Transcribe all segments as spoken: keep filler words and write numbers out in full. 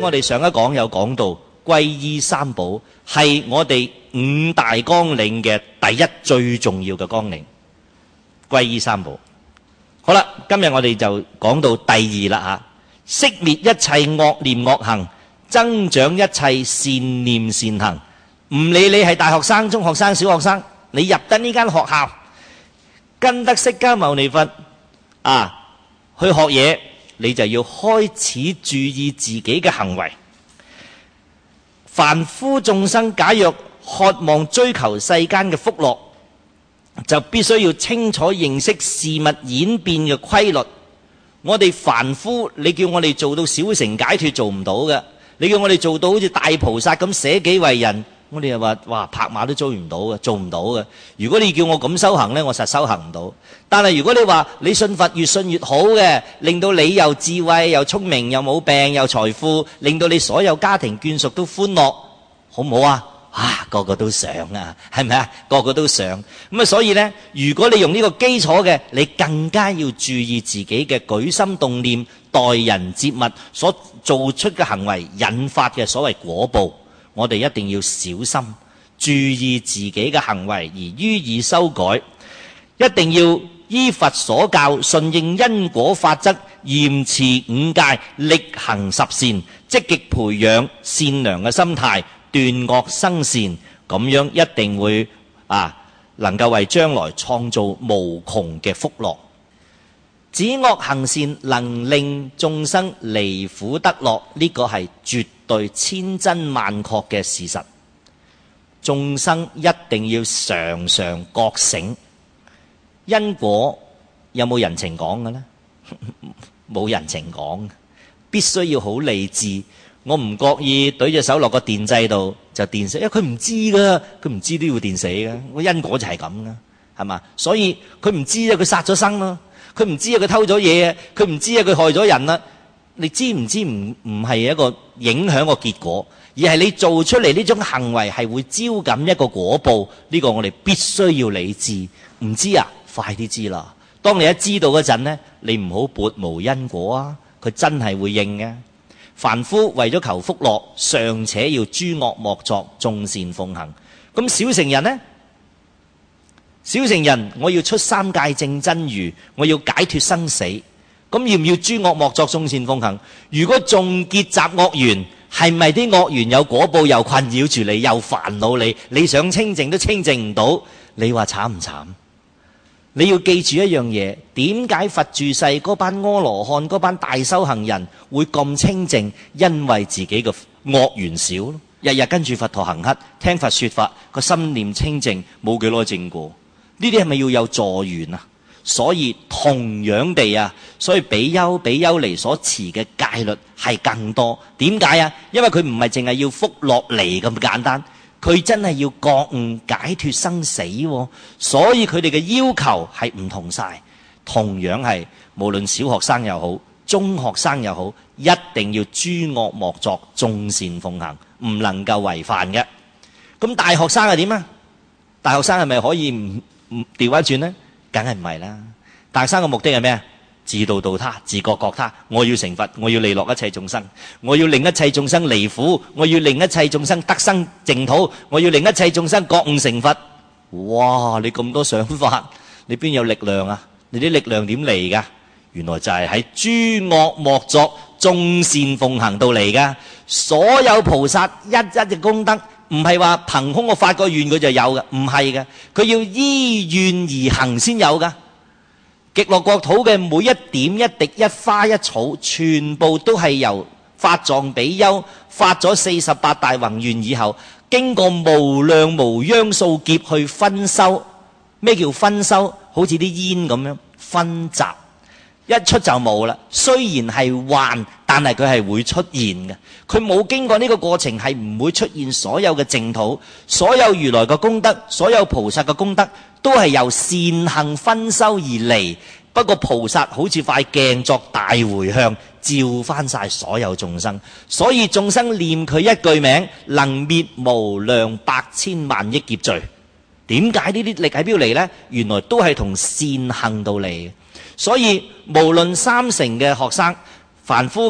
我哋上一講有講到皈依三寶係我哋五大綱領嘅第一最重要嘅綱領，皈依三寶。好啦，今日我哋就講到第二啦吓，熄滅一切惡念惡行，增長一切善念善行。唔理你係大學生、中學生、小學生，你入得呢間學校，跟得釋迦牟尼佛啊去學嘢，你就要開始注意自己嘅行為。凡夫眾生假若渴望追求世間嘅福樂，就必須要清楚認識事物演變嘅規律。我哋凡夫，你叫我哋做到小乘解脫做唔到嘅，你叫我哋做到好似大菩薩咁捨己為人，我哋又話哇拍馬都追唔到嘅，做唔到嘅。如果你叫我咁修行呢，我實修行唔到。但係如果你話你信佛越信越好嘅，令到你又智慧又聰明又冇病又財富，令到你所有家庭眷屬都歡樂，好唔好啊？啊，個個都想啊，係咪啊？個個都想。咁啊，所以呢，如果你用呢個基礎嘅，你更加要注意自己嘅舉心動念、待人接物所做出嘅行為引發嘅所謂果報，我哋一定要小心，注意自己嘅行為而予以修改。一定要依佛所教，順應因果法則，嚴持五戒，力行十善，積極培養善良嘅心態，斷惡生善，咁樣一定會啊能夠為將來創造無窮嘅福樂。止惡行善能令眾生離苦得樂，呢個係絕對千真萬確嘅事實。眾生一定要常常覺醒。因果有冇人情講嘅呢？冇人情講，必須要好理智。我唔覺意懟隻手落個電掣度就電死，因為佢唔知噶，佢唔知都要電死噶。個因果就係咁噶，係嘛？所以佢唔知啊，佢殺咗生咯；佢唔知啊，佢偷咗嘢啊；佢唔知啊，佢害咗人啦。你知唔知唔唔係一個影響個結果，而係你做出嚟呢種行為係會招感一個果報。呢個我哋必須要理智。唔知啊？快啲知啦！當你一知道嗰陣呢，你唔好撥無因果啊！佢真係會應嘅。凡夫為咗求福樂，尚且要諸惡莫作，眾善奉行。咁小乘人呢？小乘人，我要出三界證真如，我要解脫生死。咁要唔要諸惡莫作，眾善奉行？如果仲結集惡緣，係咪啲惡緣有果報，又困擾住你，又煩惱你？你想清淨都清淨唔到，你話慘唔慘？你要記住一樣嘢，點解佛住世嗰班阿羅漢嗰班大修行人會咁清淨？因為自己嘅惡緣少咯，日日跟住佛陀行乞，聽佛說法，個心念清淨，冇幾耐證過。呢啲係咪要有助緣啊？所以同樣地啊，所以比丘比丘尼所持嘅戒律係更多。點解啊？因為佢唔係淨係要福樂嚟咁簡單。佢真係要覺悟解脫生死，所以佢哋嘅要求係唔同晒。同樣係無論小學生又好，中學生又好，一定要諸惡莫作，眾善奉行，唔能夠違犯嘅。咁大學生係點啊？大學生係咪可以唔唔調翻轉呢？梗係唔係啦。大學生嘅目的係咩啊？自度度他，自覺覺他。我要成佛，我要利樂一切眾生，我要令一切眾生離苦，我要令一切眾生得生淨土，我要令一切眾生覺悟成佛。哇！你咁多想法，你邊有力量啊？你啲力量點嚟噶？原來就係喺諸惡莫作，眾善奉行到嚟噶。所有菩薩一一嘅功德，唔係話憑空我發個願佢就有嘅，唔係嘅，佢要依願而行先有噶。極樂國土嘅每一點一滴一花一草，全部都係由法藏比丘發咗四十八大宏願以後，經過無量無央數劫去分修。咩叫分修？好似啲煙咁樣分集，一出就冇啦。雖然係幻，但係佢係會出現嘅。佢冇經過呢個過程，係唔會出現所有嘅淨土。所有如來嘅功德，所有菩薩嘅功德，都係由善行分修而嚟。不過菩薩好似塊鏡作大迴向，照翻晒所有眾生。所以眾生念佢一句名，能滅無量百千萬億劫罪。點解呢啲力喺邊度嚟呢？原來都係同善行到嚟嘅。所以無論三乘嘅學生、凡夫嘅、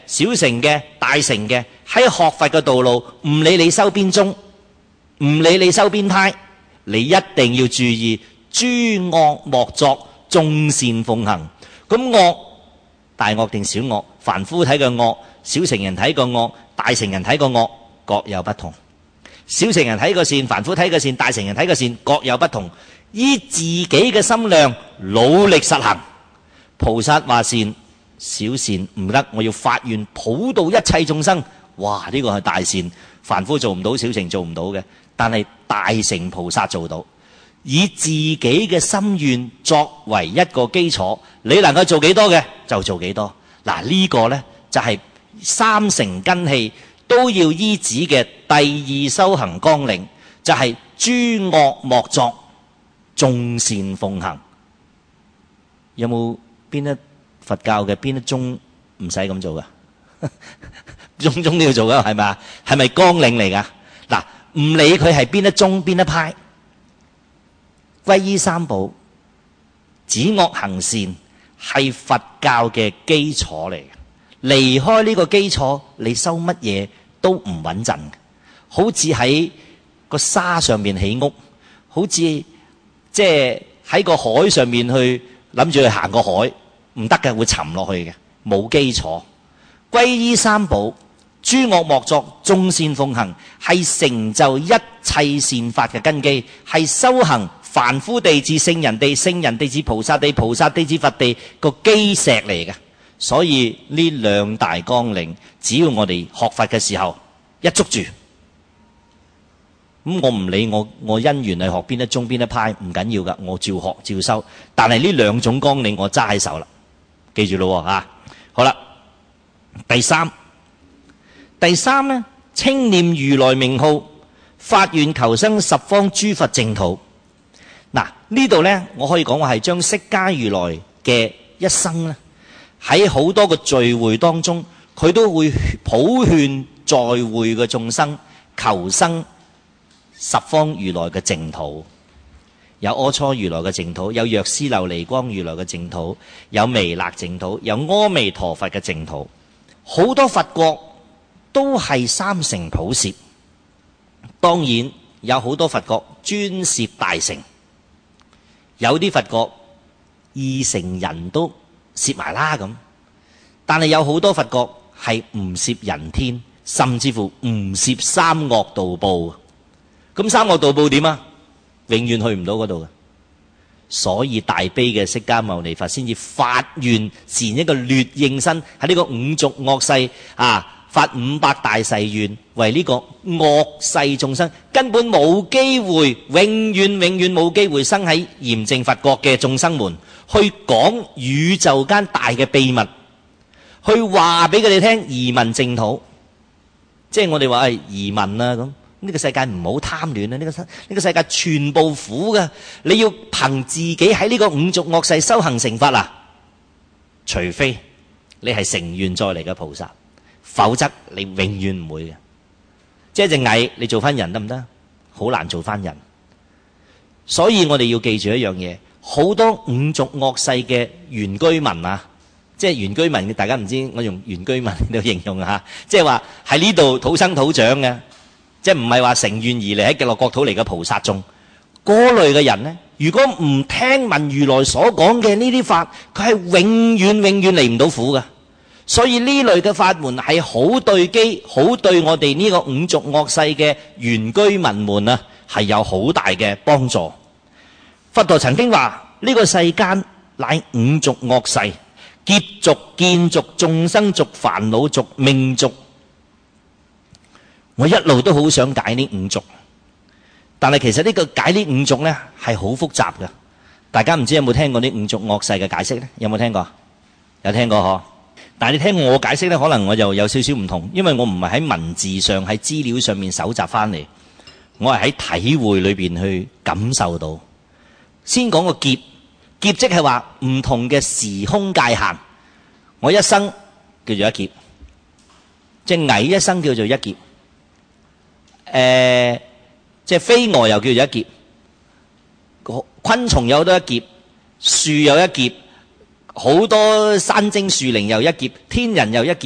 小乘嘅、大乘嘅，喺學佛嘅道路，唔理你修邊宗，唔理你修邊派，你一定要注意諸惡莫作，眾善奉行。咁惡大惡定小惡？凡夫睇嘅惡，小乘人睇個惡，大乘人睇個惡，各有不同。小乘人睇個善，凡夫睇個善，大乘人睇個善，各有不同。依自己嘅心量努力實行。菩薩話善，小善唔得，我要發願普渡一切眾生。哇！呢個係大善，凡夫做唔到，小乘做唔到嘅，但係大乘菩薩做到。以自己嘅心願作為一個基礎，你能夠做幾多嘅就做幾多。嗱，呢個呢，就係三乘根器都要依止嘅第二修行綱領，就係諸惡莫作，眾善奉行。有冇邊一佛教嘅邊一宗唔使咁做噶？宗宗都要做噶，係咪啊？係咪綱領嚟噶？嗱，唔理佢係邊一宗邊一派，皈依三寶，止惡行善，係佛教嘅基礎嚟嘅。離開呢個基礎，你修乜嘢都唔穩陣。好似喺個沙上面起屋，好似即係喺個海上面去諗住去行個海，唔得嘅，會沉落去嘅，冇基礎。皈依三寶，諸惡莫作，眾善奉行，係成就一切善法嘅根基，係修行凡夫地至聖人地，聖人地至菩薩地，菩薩地至佛地個基石嚟嘅。所以呢兩大綱領，只要我哋學佛嘅時候一捉住，咁我唔理我我因緣係學邊一宗邊一派，唔緊要噶，我照學照修。但係呢兩種綱領我揸喺手啦，記住咯吓。好啦，第三，第三呢，稱念如來名號，發願求生十方諸佛淨土。嗱，呢度呢，我可以講話係將釋迦如來嘅一生呢，喺好多個聚會當中，佢都會普勸在會嘅眾生求生十方如來嘅淨土。有阿閦如來嘅淨土，有藥師琉璃光如來嘅淨土，有彌勒淨土，有阿彌陀佛嘅淨土。好多佛國都係三乘普攝，當然有好多佛國專攝大乘，有啲佛國二乘人都攝埋啦咁。但係有好多佛國係唔攝人天，甚至乎唔攝三惡道報。咁三惡道報點啊？永遠去唔到嗰度嘅。所以大悲嘅釋迦牟尼佛先至發願善一個劣應身，喺呢個五濁惡世啊，發五百大誓願，為呢個惡世眾生根本冇機會，永遠永遠冇機會生喺嚴淨佛國嘅眾生們，去講宇宙間大嘅秘密，去話俾佢哋聽移民淨土。即係我哋話係移民啊咁。呢個世界唔好貪戀啊！呢個世呢個世界全部苦㗎，你要憑自己喺呢個五濁惡世修行成佛啊！除非你係成願再嚟嘅菩薩，否則你永遠唔會嘅。即係隻蟻，你做翻人得唔得？好難做翻人。所以我哋要記住一樣嘢，好多五濁惡世嘅原居民啊，即係原居民，大家唔知我用原居民嚟形容啊，即係話喺呢度土生土長嘅。即係唔係話成願而嚟喺極樂國土嚟嘅菩薩眾，嗰類嘅人呢，如果唔聽聞如來所講嘅呢啲法，佢係永遠永遠離唔到苦嘅。所以呢類嘅法門係好對機，好對我哋呢個五濁惡世嘅原居民們啊，係有好大嘅幫助。佛陀曾經話：呢個世間乃五濁惡世，劫濁、見濁、眾生濁、煩惱濁、命濁。我一路都好想解呢五濁，但係其實呢個解呢五濁呢係好複雜嘅。大家唔知有冇聽過呢五濁惡世嘅解釋呢？有冇聽過？有聽過嗬？但係你聽我解釋呢，可能我就有少少唔同，因為我唔係喺文字上、喺資料上面搜集翻嚟，我係喺體會裏邊去感受到。先講個劫，劫即係話唔同嘅時空界限。我一生叫做一劫，隻蟻一生叫做一劫。誒、呃，即係飛蛾又叫做一劫，昆蟲有好多一劫，樹有一劫，好多山精樹靈又一劫，天人又一劫，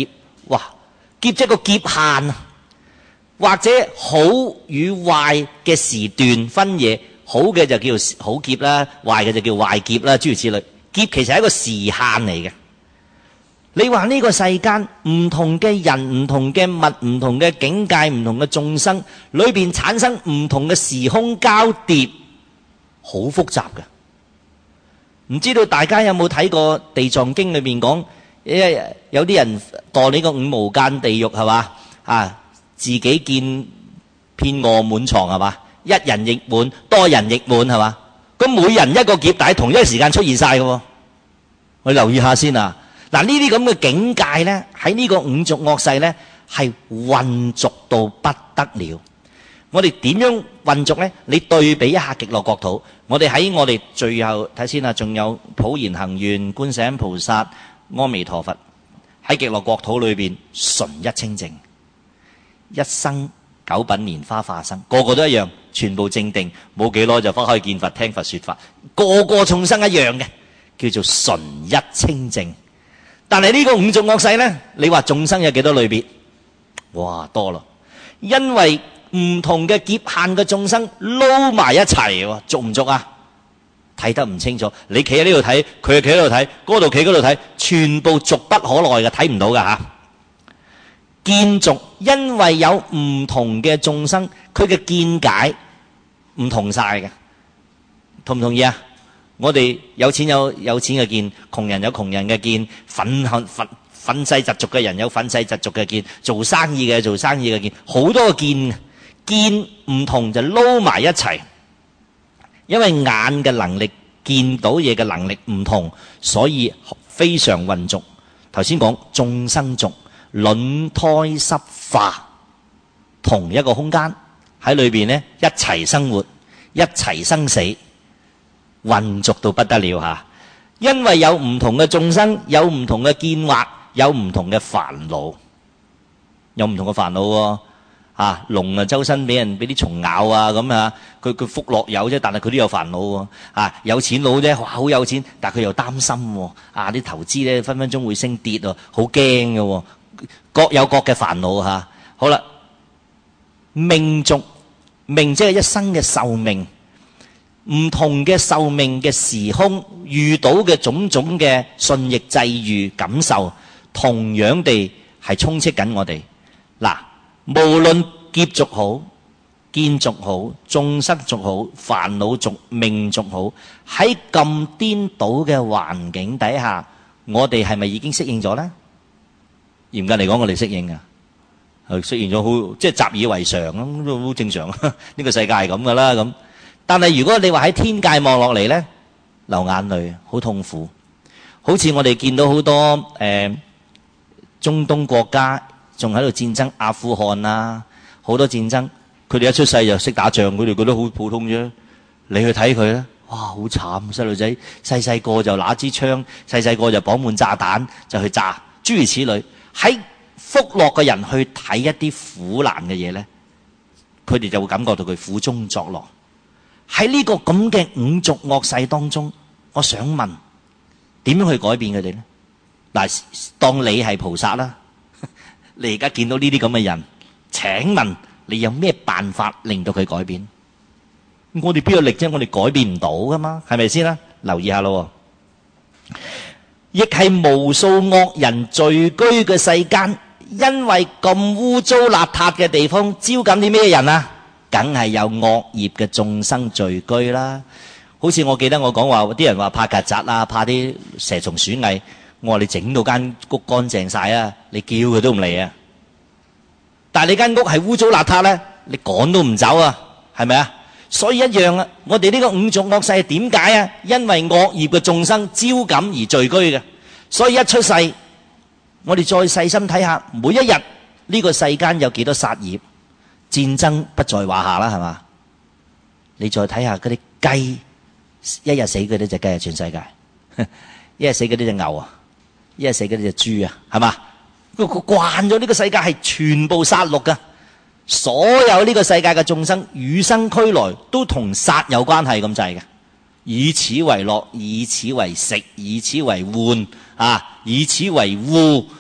哇，劫即係個劫限啊，或者好與壞嘅時段分野，好嘅就叫好劫啦，壞嘅就叫壞劫啦，諸如此類。劫其實係一個時限嚟嘅。你話呢個世間唔同嘅人、唔同嘅物、唔同嘅境界、唔同嘅眾生，裏邊產生唔同嘅時空交疊，好複雜嘅。唔知道大家有冇睇過《地藏經》裏面講，有啲人墮呢個五無間地獄係嘛？啊，自己見遍餓滿床係嘛？一人亦滿，多人亦滿係嘛？咁每人一個劫，但係同一個時間出現晒嘅喎，我留意下先啊！嗱，呢啲咁嘅境界呢，喺呢個五濁惡世呢，係混濁到不得了。我哋點樣混濁呢？你對比一下極樂國土，我哋喺我哋最後睇先啊，仲有普賢行願、觀世音菩薩、阿彌陀佛，喺極樂國土裏邊純一清淨，一生九品蓮花化生，個個都一樣，全部正定，冇幾耐就返去見佛聽佛說法，個個眾生一樣嘅，叫做純一清淨。但係呢個五濁惡世呢，你話眾生有幾多類別？哇，多咯！因為唔同嘅劫限嘅眾生撈埋一齊喎，濁唔濁啊？睇得唔清楚。你企喺呢度睇，佢又企喺度睇，嗰度企嗰度睇，全部濁不可耐嘅，睇唔到噶吓。見濁，因為有唔同嘅眾生，佢嘅見解唔同晒嘅，同唔同意啊？我哋有錢有有錢嘅見，窮人有窮人嘅見，憤恨憤憤世嫉俗嘅人有憤世嫉俗嘅見，做生意嘅做生意嘅見，好多個見，見唔同就撈埋一齊。因為眼嘅能力見到嘢嘅能力唔同，所以非常混濁。頭先講眾生濁，卵胎濕化，同一個空間喺裏邊呢，一齊生活，一齊生死。混濁到不得了吓，因為有唔同嘅眾生，有唔同嘅見惑，有唔同嘅煩惱，有唔同嘅煩惱喎。啊，龍啊，周身俾人俾啲蟲咬啊，咁啊，佢佢福樂有啫，但係佢都有煩惱喎。啊，有錢佬啫，哇，好有錢，但係佢又擔心喎。啊，啲投資咧分分鐘會升跌喎，好驚嘅喎，各有各嘅煩惱吓。好啦，命濁，命即係一生嘅壽命。唔同嘅壽命嘅時空遇到嘅種種嘅順逆際遇感受，同樣地係充斥緊我哋。嗱，無論劫濁好、見濁好、眾生濁好、煩惱濁、命濁好，喺咁顛倒嘅環境底下，我哋係咪已經適應咗呢？嚴格嚟講，我哋適應啊，係適應咗好，即係習以為常咁，都好正常。呢個世界係咁噶啦咁。但係如果你話喺天界望落嚟呢，流眼淚，好痛苦。好似我哋見到好多誒、呃、中東國家仲喺度戰爭，阿富汗啊，好多戰爭，佢哋一出世就識打仗，佢哋覺得好普通啫。你去睇佢咧，哇，好慘！細路仔細細個就拿支槍，細細個就綁滿炸彈就去炸，諸如此類。喺福樂嘅人去睇一啲苦難嘅嘢呢，佢哋就會感覺到佢苦中作樂。喺呢個咁嘅五濁惡世當中，我想問點樣去改變佢哋呢？嗱，當你係菩薩啦，你而家見到呢啲咁嘅人，請問你有咩辦法令到佢改變？我哋邊有力啫？我哋改變唔到噶嘛，係咪先啦？留意下咯，亦係無數惡人聚居嘅世間，因為咁污糟邋遢嘅地方，招緊啲咩人啊？梗係有惡業嘅眾生聚居啦。好似我記得我講話，啲人話怕曱甴啊，怕啲蛇蟲鼠蟻。我話你整到間屋乾淨晒啊，你叫佢都唔嚟啊。但係你間屋係污糟邋遢咧，你趕都唔走啊，係咪啊？所以一樣啊，我哋呢個五濁惡世係點解啊？因為惡業嘅眾生招感而聚居嘅。所以一出世，我哋再細心睇下，每一日呢個世間有幾多殺業？戰爭不在話下啦，係嘛？你再睇下嗰啲雞，一日死幾多隻雞啊？全世界，一日死幾多隻牛啊？一日死幾多隻豬啊？係嘛？佢慣咗呢個世界係全部殺戮噶，所有呢個世界嘅眾生與生俱來都同殺有關係咁滯嘅，以此為樂，以此為食，以此為玩啊，以此為護，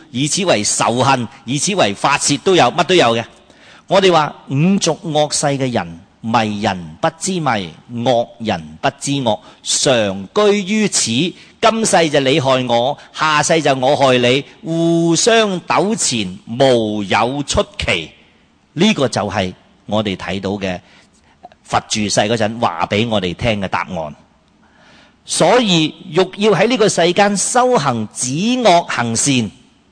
以此為仇恨，以此為發泄都有，乜都有嘅。我哋話五濁惡世嘅人，迷人不知迷，惡人不知惡，常居於此。今世就你害我，下世就我害你，互相糾纏，無有出期。呢、這個就係我哋睇到嘅佛住世嗰陣話俾我哋聽嘅答案。所以欲要喺呢個世間修行止惡行善，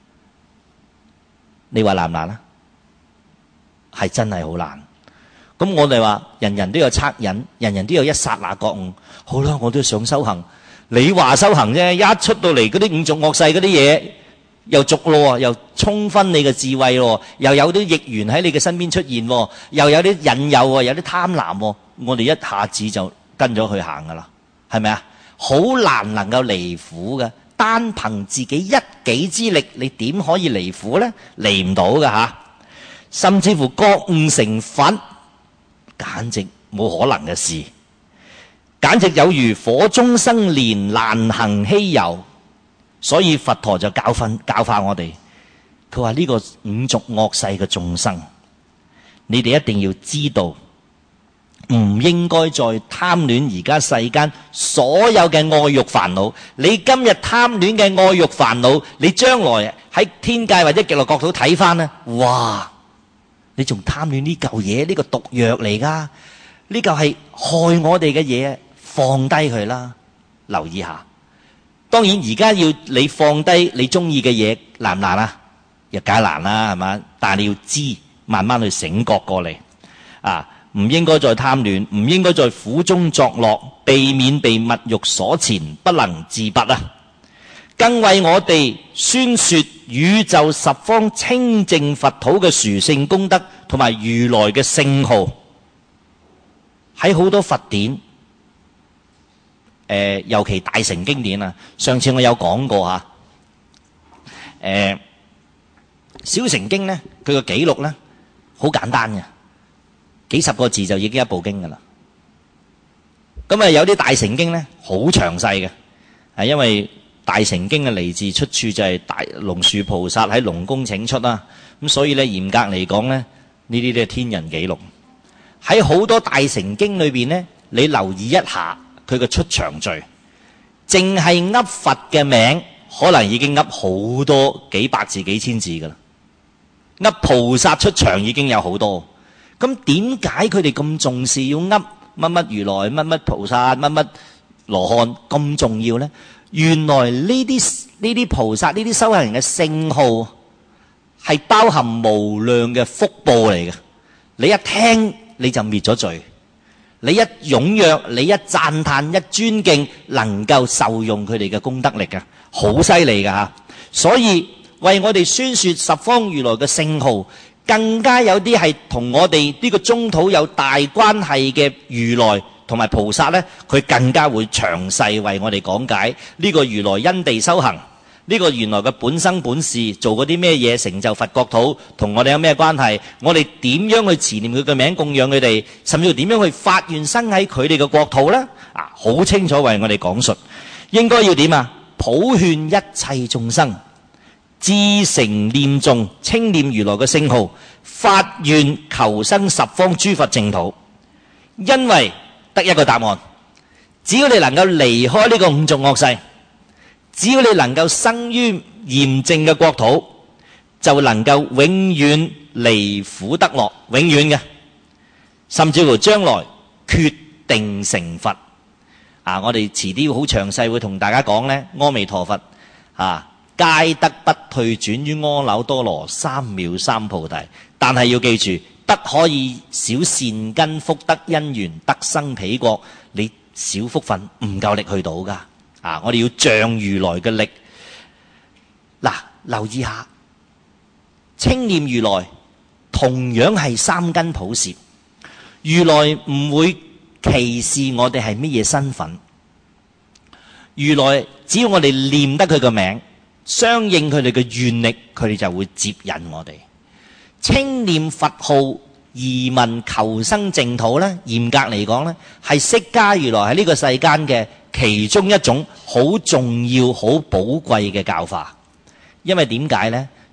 你話難唔難啊？係真係好難。咁我哋話人人都有惻隱，人人都有一剎那覺悟。好啦，我都想修行。你話修行啫，一出到嚟嗰啲五濁惡世嗰啲嘢又俗咯，又沖昏你嘅智慧咯，又有啲逆緣喺你嘅身邊出現，又有啲引誘，有啲貪婪，我哋一下子就跟咗去行噶啦，係咪啊？好難能夠離苦嘅，單憑自己一己之力，你點可以離苦呢？離唔到噶吓，甚至乎覺悟成佛，簡直冇可能嘅事。簡直有如火中生蓮，難行希遊。所以佛陀就教訓教化我哋，佢話呢個五濁惡世嘅眾生，你哋一定要知道，唔應該再貪戀而家世間所有嘅愛欲煩惱。你今日貪戀嘅愛欲煩惱，你將來喺天界或者極樂國土睇翻呢，哇！你仲貪戀呢嚿嘢？呢個毒藥嚟噶，呢嚿係害我哋嘅嘢。放低佢啦，留意下。當然而家要你放低你中意嘅嘢，難唔難啊？又梗係難啦，係嘛？但係你要知，慢慢去醒覺過嚟啊！唔應該再貪戀，唔應該在苦中作樂，避免被物欲所纏，不能自拔啊！更為我哋宣說宇宙十方清淨佛土嘅殊勝功德，同埋如來嘅聖號。喺好多佛典。誒、呃，尤其大乘經典啊！上次我有講過嚇，誒、呃，小乘經咧，佢個記錄咧好簡單嘅，幾十個字就已經一部經噶啦。咁啊，有啲大乘經咧好詳細嘅，係因為大乘經嘅嚟自出處就係大龍樹菩薩喺龍宮請出啦。咁所以咧嚴格嚟講咧，呢啲都係天人記錄。喺好多大乘經裏邊咧，你留意一下。佢嘅出場序，淨係噏佛嘅名，可能已經噏好多幾百字、幾千字噶啦。噏菩薩出場已經有好多。咁點解佢哋咁重視要噏乜乜如來、乜乜菩薩、乜乜羅漢咁重要呢？原來呢啲呢啲菩薩、呢啲修行人嘅聖號係包含無量嘅福報嚟嘅。你一聽你就滅咗罪。你一踴躍，你一讚歎，一尊敬，能夠受用佢哋嘅功德力嘅，好犀利噶吓。所以為我哋宣說十方如來嘅聖號，更加有啲係同我哋呢個中土有大關係嘅如來同埋菩薩呢，佢更加會詳細為我哋講解呢個如來因地修行。呢個原來嘅本生本事做嗰啲咩嘢，成就佛國土，同我哋有咩關係？我哋點樣去持念佢嘅名，供養佢哋，甚至乎點樣去發願生喺佢哋嘅國土呢？啊，好清楚為我哋講述，應該要點啊？普勸一切眾生至誠念誦稱念如來嘅聖號，發願求生十方諸佛淨土。因為得一個答案，只要你能夠離開呢個五濁惡世，只要你能夠生於嚴淨嘅國土，就能夠永遠離苦得樂，永遠嘅，甚至乎將來決定成佛。啊，我哋遲啲好詳細會同大家講呢，阿彌陀佛啊，皆得不退轉於阿耨多羅三藐三菩提。但係要記住，不可以少善根福德因緣得生彼國，你小福分唔夠力去到噶。啊！我哋要仗如來嘅力。嗱，留意下，稱念如來同樣係三根普攝，如來唔會歧視我哋係乜嘢身份。如來只要我哋念得佢嘅名，相應佢哋嘅願力，佢哋就會接引我哋。稱念佛號移民求生淨土呢，嚴格嚟講呢，係釋迦如來喺呢個世間嘅其中一種好重要、好寶貴嘅教法。因為點解呢？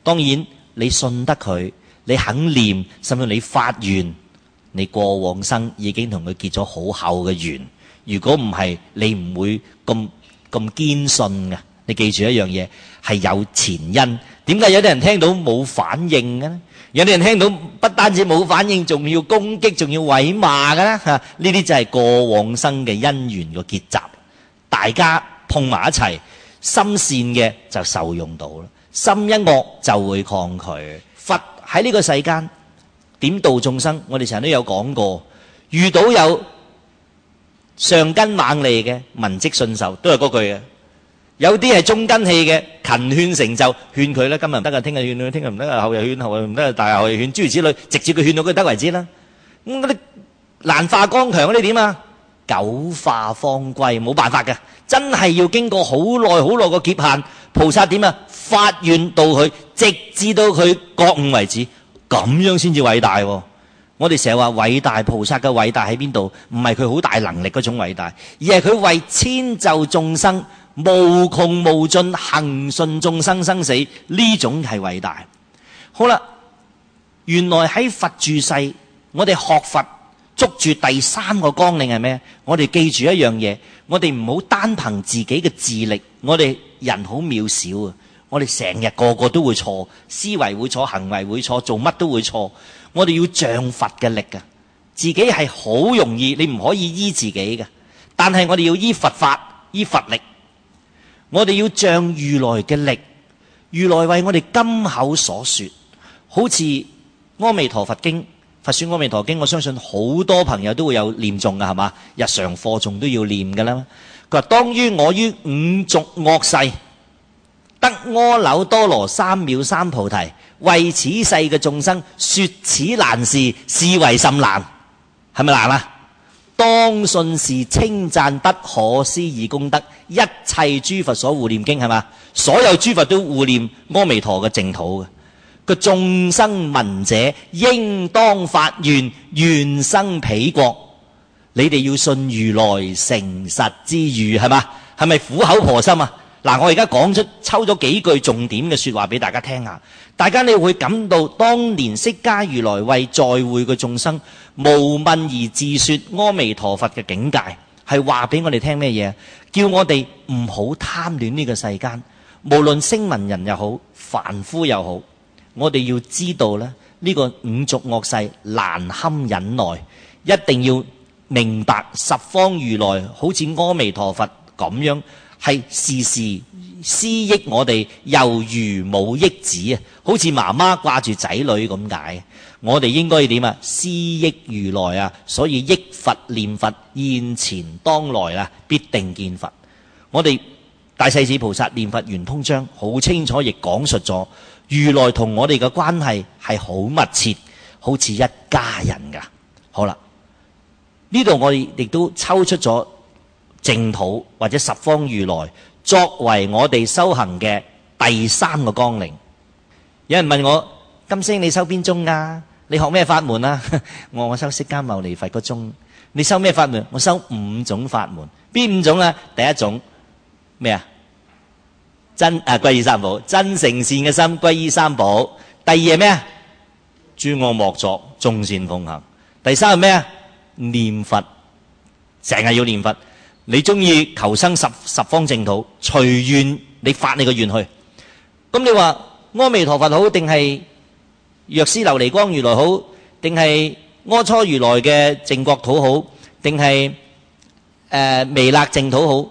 當然你信得佢，你肯念，甚至你發願，你過往生已經同佢結咗好厚嘅緣。如果唔係，你唔會咁咁堅信嘅。你記住一樣嘢，係有前因。點解有啲人聽到冇反應嘅咧？有啲人聽到不單止冇反應，仲要攻擊，仲要毀罵嘅咧？嚇，呢啲就係過往生嘅因緣個結集。大家碰埋一齊，心善嘅就受用到啦，心一惡就會抗拒。佛喺呢個世間點度眾生？我哋成日都有講過，遇到有上根猛利嘅，聞即信受，都係嗰句嘅。有啲係中根器嘅，勤勸成就，勸佢咧，今日唔得啊，聽日勸佢，聽日唔得啊，後日勸，後日唔得啊，大日後日勸，諸如此類，直接佢勸到佢得為止啦。咁嗰啲難化剛強嗰啲點啊？九化方歸，冇辦法嘅，真係要經過好耐好耐個劫限。菩薩點啊？發願到佢，直至到佢覺悟為止，咁樣先至偉大喎。我哋成日話偉大，菩薩嘅偉大喺邊度？唔係佢好大能力嗰種偉大，而係佢為遷就眾生，無窮無盡恆順眾生生死，呢種係偉大。好啦，原來喺佛住世，我哋學佛捉住第三個綱領係咩？我哋記住一樣嘢，我哋唔好單憑自己嘅智力。我哋人好渺小啊，我哋成日個個都會錯，思維會錯，行為會錯，做乜都會錯。我哋要仗佛嘅力啊，自己係好容易，你唔可以醫自己嘅，但係我哋要醫佛法，醫佛力。我哋要仗如來嘅力，如來為我哋金口所說，好似《阿彌陀佛經》、《佛說阿彌陀經》，我相信好多朋友都會有念誦㗎，係嘛？日常課誦都要念㗎啦。佢話：當於我於五濁惡世，得阿耨多羅三藐三菩提，為此世嘅眾生說此難事，是為甚難。係咪難啊？當信是稱讚不可思議功德，一切諸佛所護念經，係嘛？所有諸佛都護念阿彌陀嘅淨土嘅。個眾生聞者，應當發願，願生彼國。你哋要信如來誠實之語，係嘛？係咪苦口婆心啊？嗱，我而家講出抽咗幾句重點嘅說話俾大家聽下，大家你會感到當年釋迦如來為在會嘅眾生無問而自說阿彌陀佛嘅境界，係話俾我哋聽咩嘢？叫我哋唔好貪戀呢個世間，無論聲聞人又好，凡夫又好，我哋要知道咧，呢個五濁惡世難堪忍耐，一定要明白十方如來好似阿彌陀佛咁樣，係時時施益我哋，猶如母益子啊！好似媽媽掛住仔女咁解。我哋應該要點啊？施益如來啊！所以益佛念佛，現前當來啊，必定見佛。我哋大勢至菩薩念佛圓通章好清楚，亦講述咗如來同我哋嘅關係係好密切，好似一家人噶。好啦，呢度我哋亦都抽出咗淨土或者十方如來作為我哋修行嘅第三個綱領。有人問我：金星你修邊宗啊？你學咩法門啊？我我修釋迦牟尼佛個宗。你修咩法門？我修五種法門。邊五種啊？第一種咩啊？真啊歸依三寶，真誠善嘅心歸依三寶。第二係咩啊？諸惡莫作，眾善奉行。第三係咩啊？念佛，成日要念佛。你中意求生十十方淨土，隨願你發你個願去。咁你話阿彌陀佛好，定係藥師琉璃光如來好，定係阿初如來嘅淨國土好，定係誒彌勒淨土好？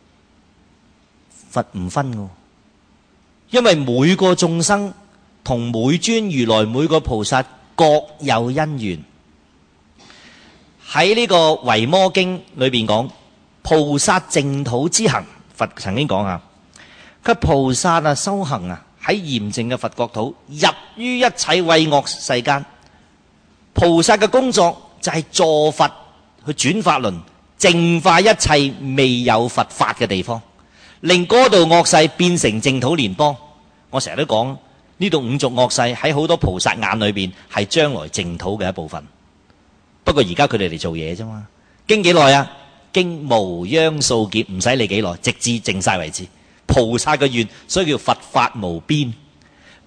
佛唔分嘅，因為每個眾生同每尊如來、每個菩薩各有因緣。喺呢個維摩經裏邊講菩薩淨土之行，佛曾經講下，佢菩薩啊修行啊喺嚴淨嘅佛國土，入於一切穢惡世間。菩薩嘅工作就係助佛去轉法輪，淨化一切未有佛法嘅地方，令嗰度惡世變成淨土蓮邦。我成日都講呢度五濁惡世喺好多菩薩眼裏邊係將來淨土嘅一部分。不過而家佢哋嚟做嘢啫嘛，經幾耐啊？經無央數劫，唔使你幾耐，直至淨晒為止。菩薩嘅願，所以叫佛法無邊。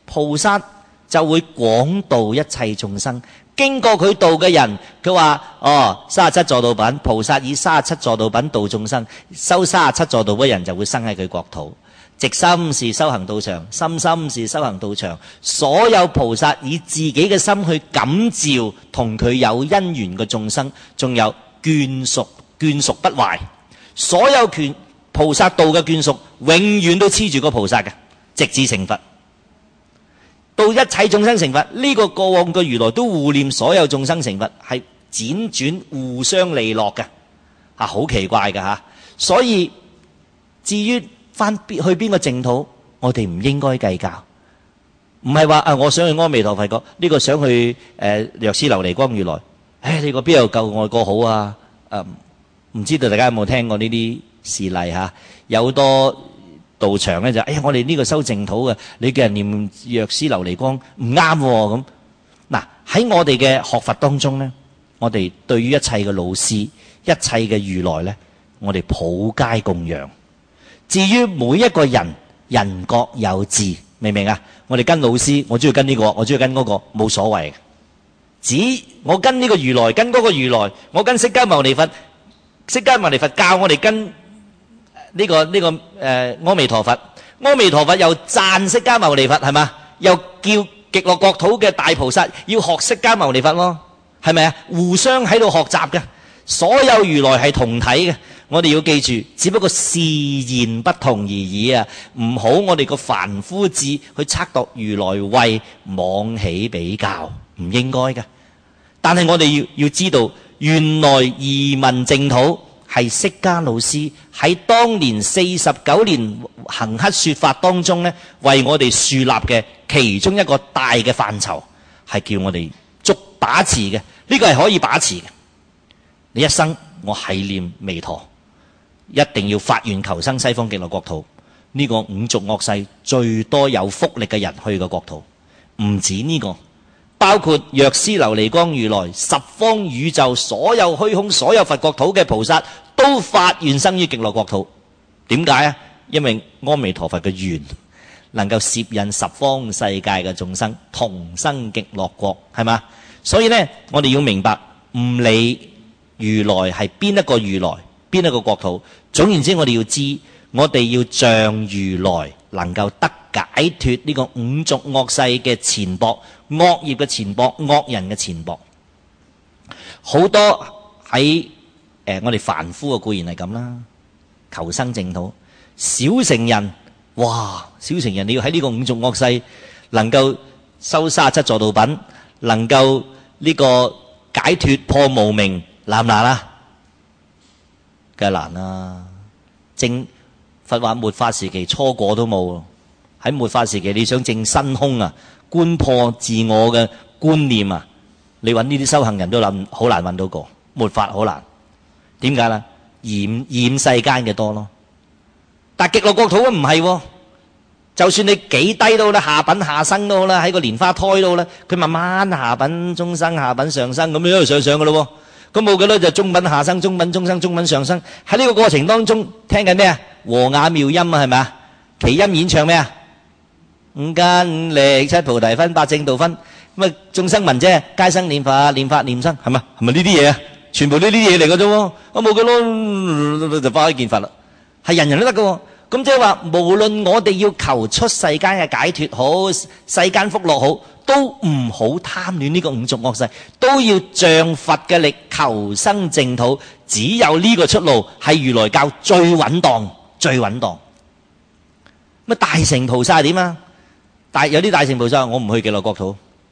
菩薩就會廣度一切眾生。經過佢度嘅人，佢話哦，三十七座道品，菩薩以三十七座道品度眾生，修三十七座道嘅人就會生喺佢國土。直心是修行道場，心心是修行道場。所有菩薩以自己嘅心去感召同佢有因緣嘅眾生，仲有眷屬，眷屬不壞。所有眷菩薩道嘅眷屬，永遠都黐住個菩薩嘅，直至成佛。到一切眾生成佛，呢、這個過往嘅如來都護念所有眾生成佛，係輾轉互相利樂嘅，啊，好奇怪嘅吓。所以至於翻去邊個淨土，我哋唔應該計較，唔係話啊，我想去阿彌陀佛國，呢、這個想去誒藥師琉璃光如來，誒、哎、你個邊有夠外國好啊？誒、啊、唔知道大家有冇聽過呢啲事例吓？有好多道場咧就，哎呀，我哋呢個修淨土嘅，你叫人念藥師琉璃光唔啱咁。嗱，喺我哋嘅學佛當中咧，我哋對於一切嘅老師、一切嘅如來咧，我哋普皆供養。至於每一個人，人各有志，明唔明啊？我哋跟老師，我中意跟呢個，我中意跟嗰個，冇所謂嘅。只我跟呢個如來，跟嗰個如來，我跟釋迦牟尼佛，釋迦牟尼佛教我哋跟。呢、這個呢、這個誒、呃、阿彌陀佛，阿彌陀佛又讚釋迦牟尼佛係嘛？又叫極樂國土嘅大菩薩要學釋迦牟尼佛咯，係咪啊？互相喺度學習嘅，所有如來係同體嘅。我哋要記住，只不過示現不同而已啊！唔好我哋個凡夫智去測度如來慧，妄起比較，唔應該嘅。但係我哋要要知道，原來移民淨土係釋迦老師喺當年四十九年行乞說法當中呢，為我哋樹立嘅其中一個大嘅範疇，係叫我哋捉把持嘅。呢個係可以把持嘅。你一生我係念彌陀，一定要發願求生西方極樂國土。呢個五濁惡世最多有福力嘅人去嘅國土，唔止呢個。包括藥師琉璃光如來，十方宇宙所有虛空所有佛國土嘅菩薩都發願生於極樂國土。點解啊？因為阿彌陀佛嘅願能夠攝引十方世界嘅眾生同生極樂國，係嘛？所以呢，我哋要明白，唔理如來係邊一個如來，邊一個國土，總言之，我哋要知，我哋要像如來能夠得解脫呢個五濁惡世嘅纏縛，惡業嘅纏縛，惡人嘅纏縛。好多喺誒、呃、我哋凡夫嘅固然係咁啦，求生淨土。小乘人，哇！小乘人你要喺呢個五濁惡世能夠修三十七座道品，能夠呢個解脫破無明，難唔難啊？梗係難啦。正佛話末法時期初果都冇，喺末法時期你想證真空啊，觀破自我嘅觀念啊，你揾呢啲修行人都諗好難揾到個，末法好難。點解啦？染染世間嘅多咯。但極樂國土唔係，就算你幾低都啦，下品下生都好啦，喺個蓮花胎都好啦，佢慢慢下品中生，下品上生咁樣一路上上噶咯。咁冇幾多就中品下生，中品中生，中品上生。喺呢個過程當中，聽緊咩啊？和雅妙音啊，係咪啊？其音演唱咩啊？五根五力七菩提分八正道分，咁啊眾生聞啫，皆生念法，念法念生，係咪？係咪呢啲嘢啊？全部呢啲嘢嚟嘅啫，我冇幾多就翻一件法啦。係人人都得嘅，咁即係話，無論我哋要求出世間嘅解脫好，世間福樂好，都唔好貪戀呢個五濁惡世，都要仗佛嘅力求生淨土。只有呢個出路係如來教最穩當、最穩當。乜大乘菩薩係點啊？大有啲大乘菩薩，我唔去極樂國土，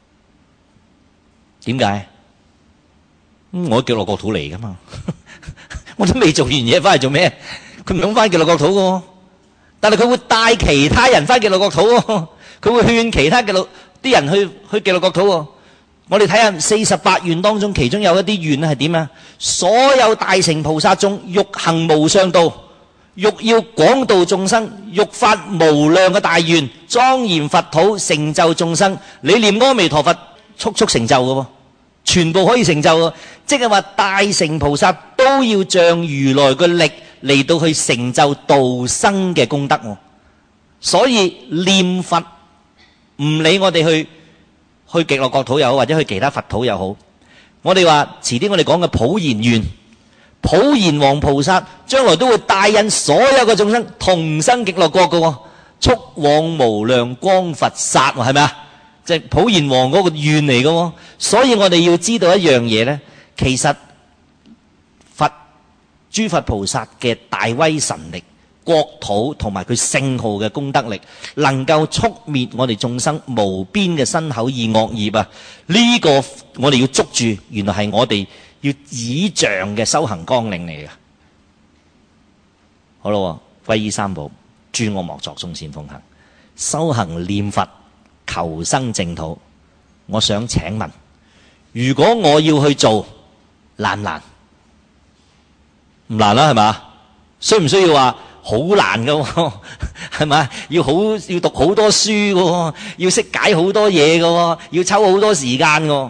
點解？我喺極樂國土嚟噶嘛，我都未做完嘢，翻嚟做咩？佢唔想翻極樂國土嘅，但係佢會帶其他人翻極樂國土，佢會勸其他極樂啲人去去極樂國土。我哋睇下四十八願當中，其中有一啲願係點啊？所有大乘菩薩眾欲行無上道，欲要廣度眾生，欲發無量嘅大願，莊嚴佛土，成就眾生。你念阿彌陀佛，速速成就嘅，全部可以成就嘅。即係話大乘菩薩都要仗如來嘅力嚟到去成就度生嘅功德。所以念佛唔理我哋去去極樂國土又好，或者去其他佛土又好，我哋話遲啲我哋講嘅普賢願，普賢王菩薩將來都會帶引所有嘅眾生同生極樂國嘅，速往無量光佛剎，係咪啊？即係普賢王嗰個願嚟嘅。所以我哋要知道一樣嘢呢，其實佛諸佛菩薩嘅大威神力、國土同埋佢聖號嘅功德力，能夠速滅我哋眾生無邊嘅身口意惡業啊！呢個我哋要捉住，原來係我哋要倚仗嘅修行綱領嚟嘅。好啦，皈依三寶，諸惡莫作，眾善奉行，修行念佛，求生淨土。我想請問，如果我要去做，難唔難？唔難啦，係嘛？需唔需要話好難㗎？係咪？要好要讀好多書㗎，要識解好多嘢㗎，要抽好多時間㗎，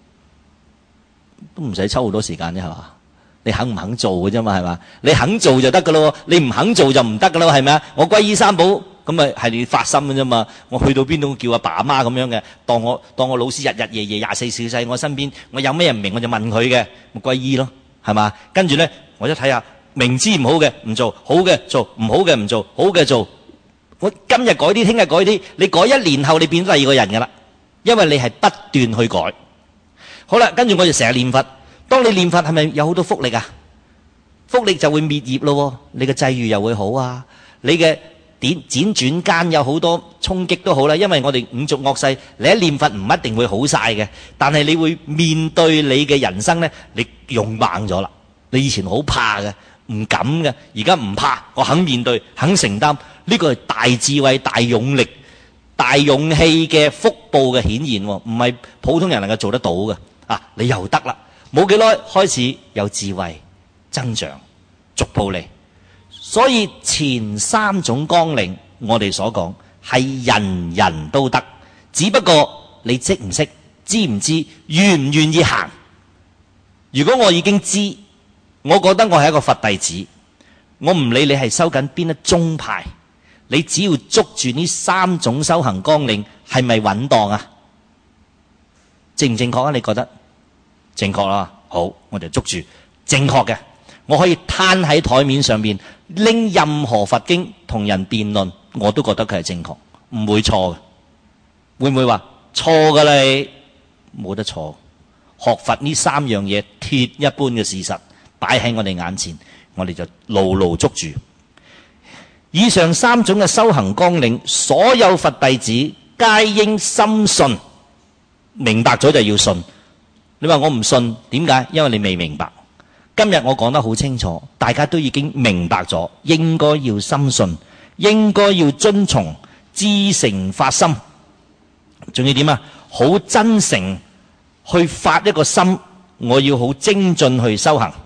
都唔使抽好多時間啫，係嘛？你肯唔肯做嘅啫嘛，係嘛？你肯做就得㗎咯，你唔肯做就唔得㗎咯，係咪啊？我皈依三寶，咁咪係你發心嘅啫嘛。我去到邊度叫阿爸阿媽咁樣嘅，當我當我老師日日夜夜廿四小時喺我身邊，我有咩唔明我就問佢嘅，咪皈依咯，係嘛？跟住咧，我一睇下，明知唔好嘅唔做，好嘅做，唔好嘅唔做，好嘅做。我今日改啲，聽日改啲，你改一年後你變咗第二個人噶啦，因為你係不斷去改。好啦，跟住我就成日念佛。當你念佛係咪有好多福力啊？福力就會滅業咯，你嘅際遇又會好啊，你嘅點輾轉間有好多衝擊都好啦。因為我哋五濁惡世，你一念佛唔一定會好晒嘅，但係你會面對你嘅人生呢，你勇猛咗啦。你以前好怕嘅，唔敢嘅，而家唔怕，我肯面對，肯承擔。呢個係大智慧、大勇力、大勇氣嘅福報嘅顯現，唔係普通人能夠做得到嘅。啊，你又得啦，冇幾耐開始有智慧增長，逐步嚟。所以前三種綱領我哋所講係人人都得，只不過你識唔識、知唔知、願唔願意行。如果我已經知，我覺得我係一個佛弟子，我唔理你係修緊邊一宗派，你只要捉住呢三種修行綱領，係咪穩當啊？正唔正確啊？你覺得正確啦，好，我就捉住正確嘅，我可以攤喺台面上面拎任何佛經同人辯論，我都覺得佢係正確，唔會錯嘅。會唔會話錯噶？你冇得錯，學佛呢三樣嘢鐵一般嘅事實擺喺我哋眼前，我哋就牢牢捉住。以上三種嘅修行綱領，所有佛弟子皆應深信，明白咗就要信。你話我唔信，點解？因為你未明白。今日我講得好清楚，大家都已經明白咗，應該要深信，應該要遵從，至誠發心，仲要點啊？好真誠去發一個心，我要好精進去修行。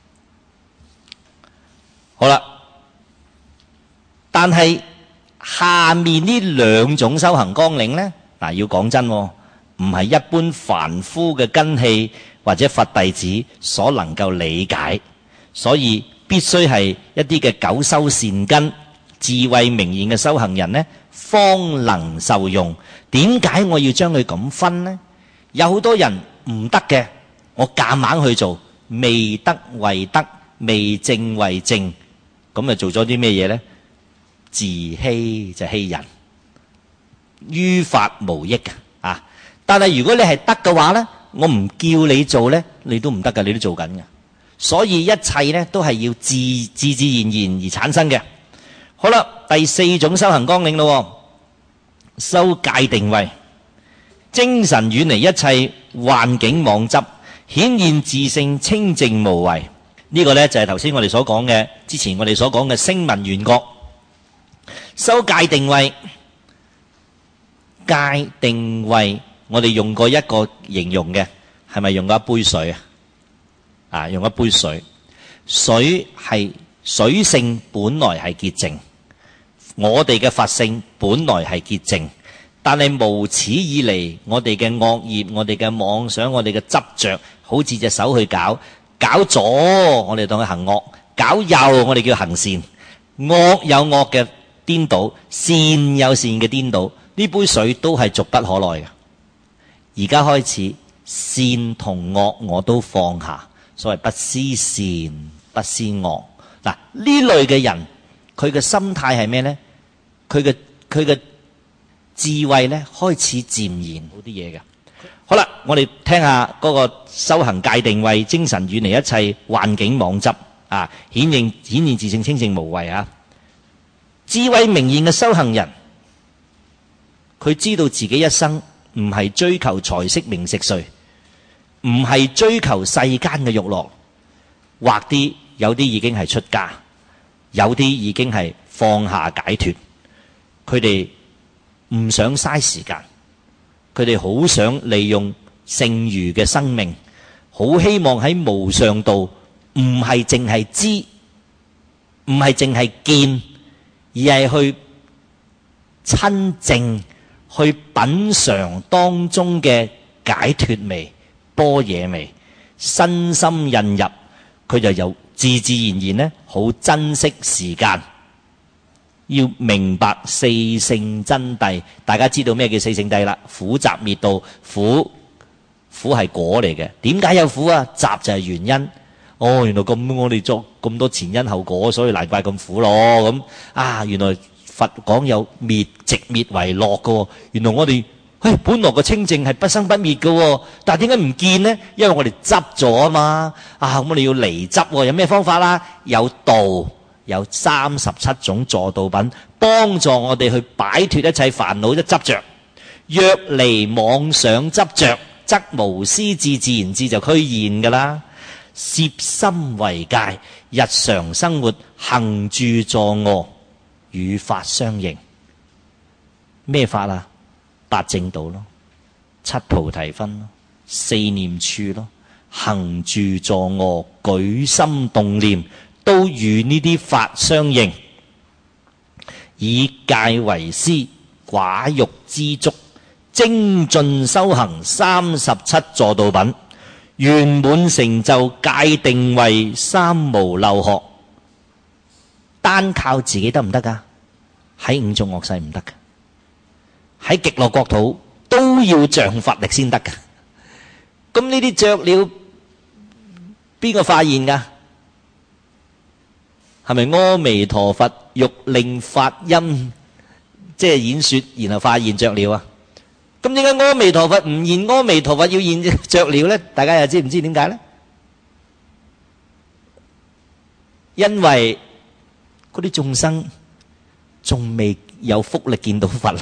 好啦，但係下面呢兩種修行綱領呢，嗱，要講真喎，唔係一般凡夫嘅根器或者佛弟子所能夠理解，所以必須係一啲嘅久修善根、智慧明現嘅修行人呢，方能受用。點解我要將佢咁分呢？有好多人唔得嘅，我夾硬去做，未得為得，未正為正，咁就做咗啲咩嘢呢？自欺就欺人，於法無益嘅啊！但係如果你係得嘅話呢，我唔叫你做呢，你都唔得㗎，你都做緊嘅。所以一切呢都係要自自自然然而產生嘅。好啦，第四種修行綱領咯，修戒定慧，精神遠離一切幻境妄執，顯現自性清淨無為。呢個呢就係頭先我哋所講嘅，之前我哋所講嘅聲聞緣覺。修戒定慧，戒定慧，我哋用過一個形容嘅，係咪用過一杯水啊？啊，用一杯水，水係水性本來係潔淨，我哋嘅佛性本來係潔淨，但係無始以嚟，我哋嘅惡業、我哋嘅妄想、我哋嘅執着，好似隻手去搞，搞左我哋當佢行惡，搞右我哋叫行善，惡有惡嘅顛倒，善有善嘅顛倒，呢呢杯水都係俗不可耐嘅。而家開始善同惡我都放下，所謂不思善不思惡。嗱，呢類嘅人佢嘅心態係咩呢？佢嘅佢嘅智慧呢開始漸現好啲嘢嘅。好啦，我哋聽下嗰個修行界定為精神遠離一切幻境妄執啊，顯現顯現自性清淨無畏啊。智慧明現嘅修行人，佢知道自己一生唔係追求財色名食睡，唔係追求世間嘅慾樂，或啲有啲已經係出家，有啲已經係放下解脫。佢哋唔想嘥時間，佢哋好想利用剩餘嘅生命，好希望喺無上道，唔係淨係知，唔係淨係見，而係去親證，去品嚐當中嘅解脫味、般若味，身心印入，佢就有自自然然呢，好珍惜時間，要明白四聖真諦。大家知道咩叫四聖諦啦？苦集滅道，苦苦係果嚟嘅。點解有苦啊？集就係原因。哦，原來咁我哋作咁多前因後果，所以難怪咁苦咯。咁啊，原來佛講有滅，寂滅為樂嘅。原來我哋嘿本來個清淨係不生不滅嘅，但係點解唔見呢？因為我哋執咗啊嘛。啊，咁我哋要離執，有咩方法啦？有道，有三十七種助道品，幫助我哋去擺脫一切煩惱一執着。若離妄想執着，則無師自自然智就俱現噶啦。攝心為戒，日常生活行住坐臥與法相應。咩法啊？八正道咯，七菩提分咯，四念處咯，行住坐臥舉心動念都與呢啲法相應。以戒為師，寡欲知足，精進修行三十七助道品，圓滿成就界定為三無漏學。單靠自己得唔得噶？喺五種惡世唔得噶，喺極樂國土都要仗佛力先得噶。咁呢啲雀鳥邊個發現噶？係咪阿彌陀佛欲令法音即係演說，然後發現雀鳥啊？咁點解阿彌陀佛唔現阿彌陀佛要現雀鳥呢？大家又知唔知點解呢？因為嗰啲眾生仲未有福力見到佛。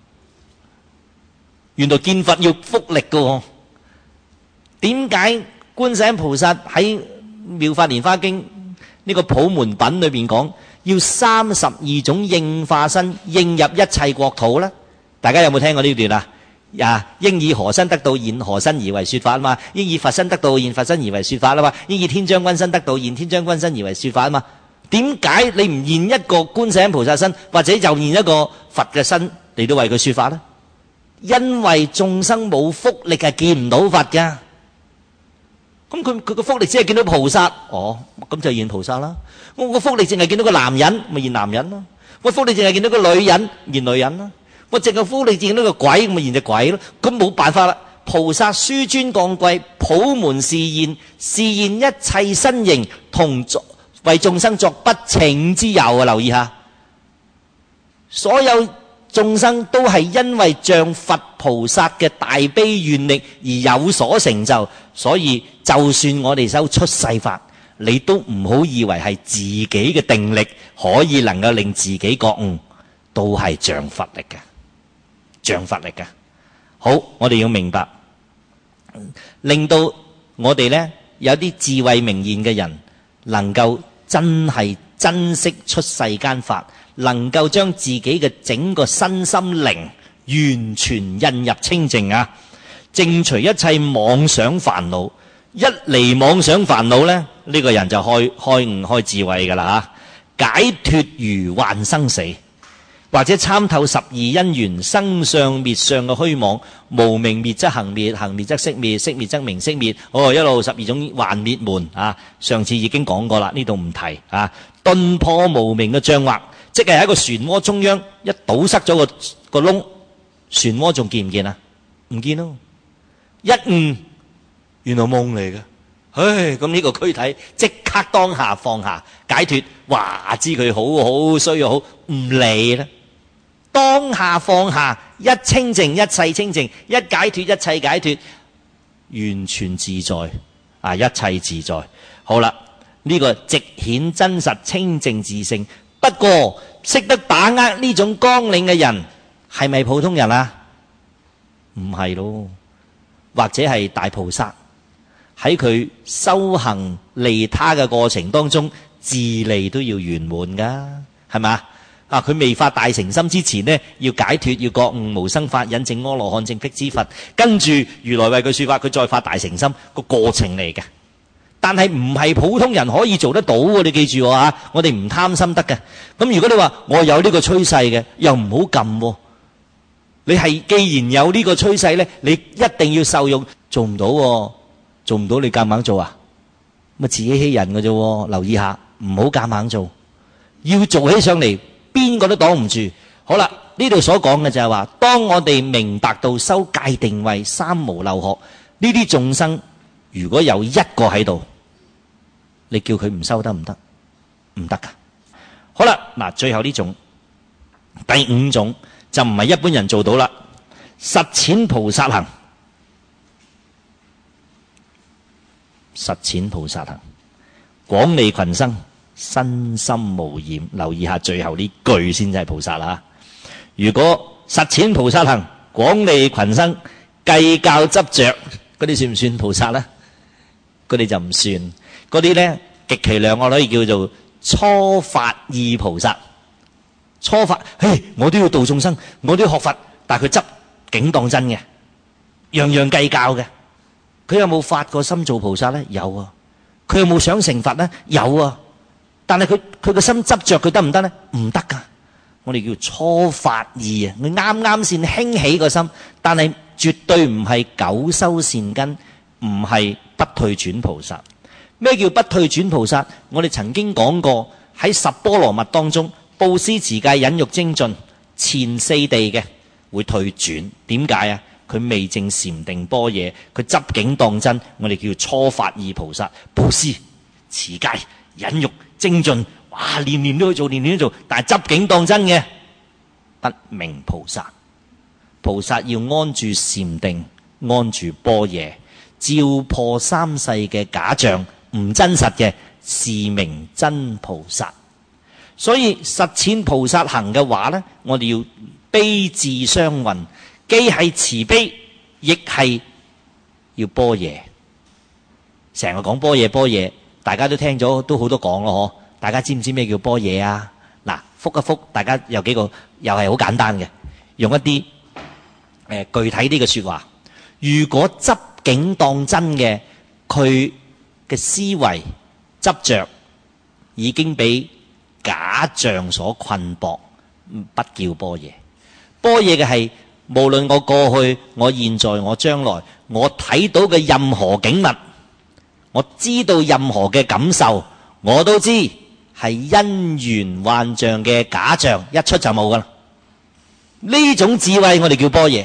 原來見佛要福力㗎。點解觀世音菩薩喺妙法蓮華經呢個普門品裏邊講要三十二種應化身應入一切國土呢？大家有冇聽過呢段啊？啊！應以何身得到現何身而為說法啊嘛，應以佛身得到現佛身而為說法啊嘛，應以天將軍身得到現天將軍身而為說法啊嘛。點解你唔現一個觀世音菩薩身，或者又現一個佛嘅身嚟到為佢說法呢？因為眾生冇福力係見唔到佛噶。咁佢佢個福力只係見到菩薩，哦，咁就現菩薩啦。我個福力淨係見到個男人，咪現男人咯。我福力淨係見到個女人，現女人啦。我淨係福力見到個鬼，咪現隻鬼咯。咁冇辦法啦。菩薩紆尊降貴，普門示現，示現一切身形，同為眾生作不請之佑啊！留意下，所有眾生都係因為像佛菩薩嘅大悲願力而有所成就，所以就算我哋修出世法，你都唔好以為係自己嘅定力可以能夠令自己覺悟，都係仗佛力嘅，仗佛力嘅。好，我哋要明白，令到我哋呢有啲智慧明現嘅人，能夠真係珍惜出世間法，能夠將自己嘅整個身心靈完全印入清淨啊！淨除一切妄想煩惱，一離妄想煩惱呢，呢、這個人就開開悟開智慧噶啦吓，解脫如幻生死，或者參透十二因緣生相滅相嘅虛妄，無明滅則行滅，行滅則識滅，識滅則名色滅。哦，一路十二種幻滅門啊！上次已經講過啦，呢度唔提啊。頓破無明嘅障惑，即係喺一個漩渦中央一堵塞咗個個窿， 漩渦仲見唔見啊？唔見咯。一悟，原來夢嚟嘅。唉，咁呢個軀體即刻當下放下解脫，話知佢好好衰又好，唔理啦。當下放下，一清淨一切清淨，一解脫一切解脫，完全自在啊！一切自在。好啦，呢、這個直顯真實清淨自性。不過識得把握呢種綱領嘅人，係咪普通人啊？唔係咯，或者係大菩薩。喺佢修行利他嘅過程當中，自利都要圓滿噶，係咪啊？佢未發大乘心之前呢，要解脫，要覺悟無生法，引證阿羅漢正辟支佛，跟住如來為佢說法，佢再發大乘心，個過程嚟嘅。但係唔係普通人可以做得到喎，你記住啊！我哋唔貪心得嘅。咁如果你話我有呢個趨勢嘅，又唔好撳喎。你係既然有呢個趨勢呢，你一定要受用，做唔到喎。做唔到你夾硬做啊？咪自欺欺人嘅啫。留意下，唔好夾硬做，要做起上嚟，邊個都擋唔住。好啦，呢度所講嘅就係話，當我哋明白到修戒定慧三無漏學呢啲眾生，如果有一個喺度，你叫佢唔修得唔得？唔得噶。好啦，嗱，最後呢種第五種就唔係一般人做到啦，實踐菩薩行。實踐菩薩行，廣利群生，身心無染。留意下最後呢句先至係菩薩啦。如果實踐菩薩行，廣利群生，計較執着，嗰啲算唔算菩薩呢？嗰啲就唔算。嗰啲呢，極其量我可以叫做初發意菩薩。初發，嘿，我都要度眾生，我都要學佛，但係佢執境當真嘅，樣樣計較嘅。佢有冇發過心做菩薩呢？有啊。佢有冇想成佛呢？有啊。但係佢佢個心執着，佢得唔得呢？唔得噶。我哋叫初發意啊，佢啱啱先興起個心，但係絕對唔係久修善根，唔係不退轉菩薩。咩叫不退轉菩薩？我哋曾經講過喺十波羅蜜當中，布施持戒忍辱精進前四地嘅會退轉，點解啊？佢未證禪定般若，佢執境當真，我哋叫初發意菩薩。布施、持戒、忍辱、精進，哇，年年都去做，年年都做，但係執境當真嘅，不名菩薩。菩薩要安住禪定，安住般若，照破三世嘅假象，唔真實嘅，是名真菩薩。所以實踐菩薩行嘅話呢，我哋要悲智雙運。既係慈悲，亦係要般若。成日講般若般若，大家都聽咗，都好多講咯，嗬？大家知唔知咩叫般若啊？嗱，復一復，大家有幾個又係好簡單嘅，用一啲誒、呃、具體啲嘅說話。如果執境當真嘅，佢嘅思維執着已經俾假象所困縛，不叫般若。般若嘅係，無論我過去、我現在、我將來，我睇到嘅任何景物，我知道任何嘅感受，我都知係因緣幻象嘅假象，一出就冇噶啦。呢種智慧我哋叫般若。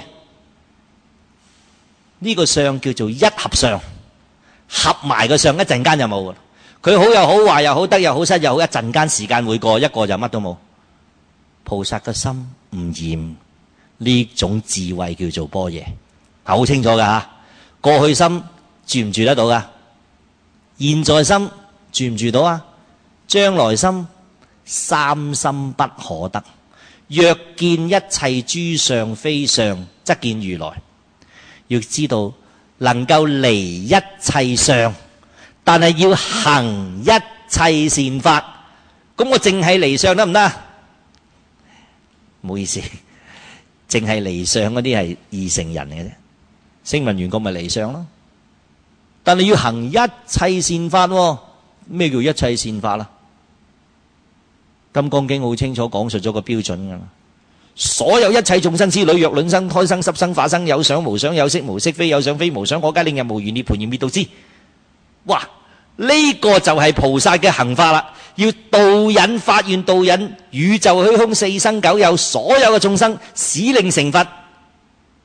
呢個相叫做一合相，合埋個相一陣間就冇噶啦。佢好又好，壞又好，得又好，失又好，一陣間時間會過，一個就乜都冇。菩薩嘅心唔染。呢種智慧叫做般若，好清楚噶吓。過去心住唔住得到噶？現在心住唔住到啊？將來心三心不可得。若見一切諸相非相，則見如來。要知道能夠離一切相，但係要行一切善法。咁我淨係離相得唔得？唔好意思。淨係離相嗰啲係二乘人嘅啫，聲聞緣覺咪離相咯。但係要行一切善法，咩叫一切善法啦？金剛經好清楚講述咗個標準噶啦。所有一切眾生之類，若卵生、胎生、濕生、化生，有想無想，有色無色，非有想非無想，我皆令人無餘涅槃而滅度之。哇！呢、這個就係菩薩嘅行法啦。要導引發願，導引宇宙虛空四生九有所有嘅眾生，使令成佛，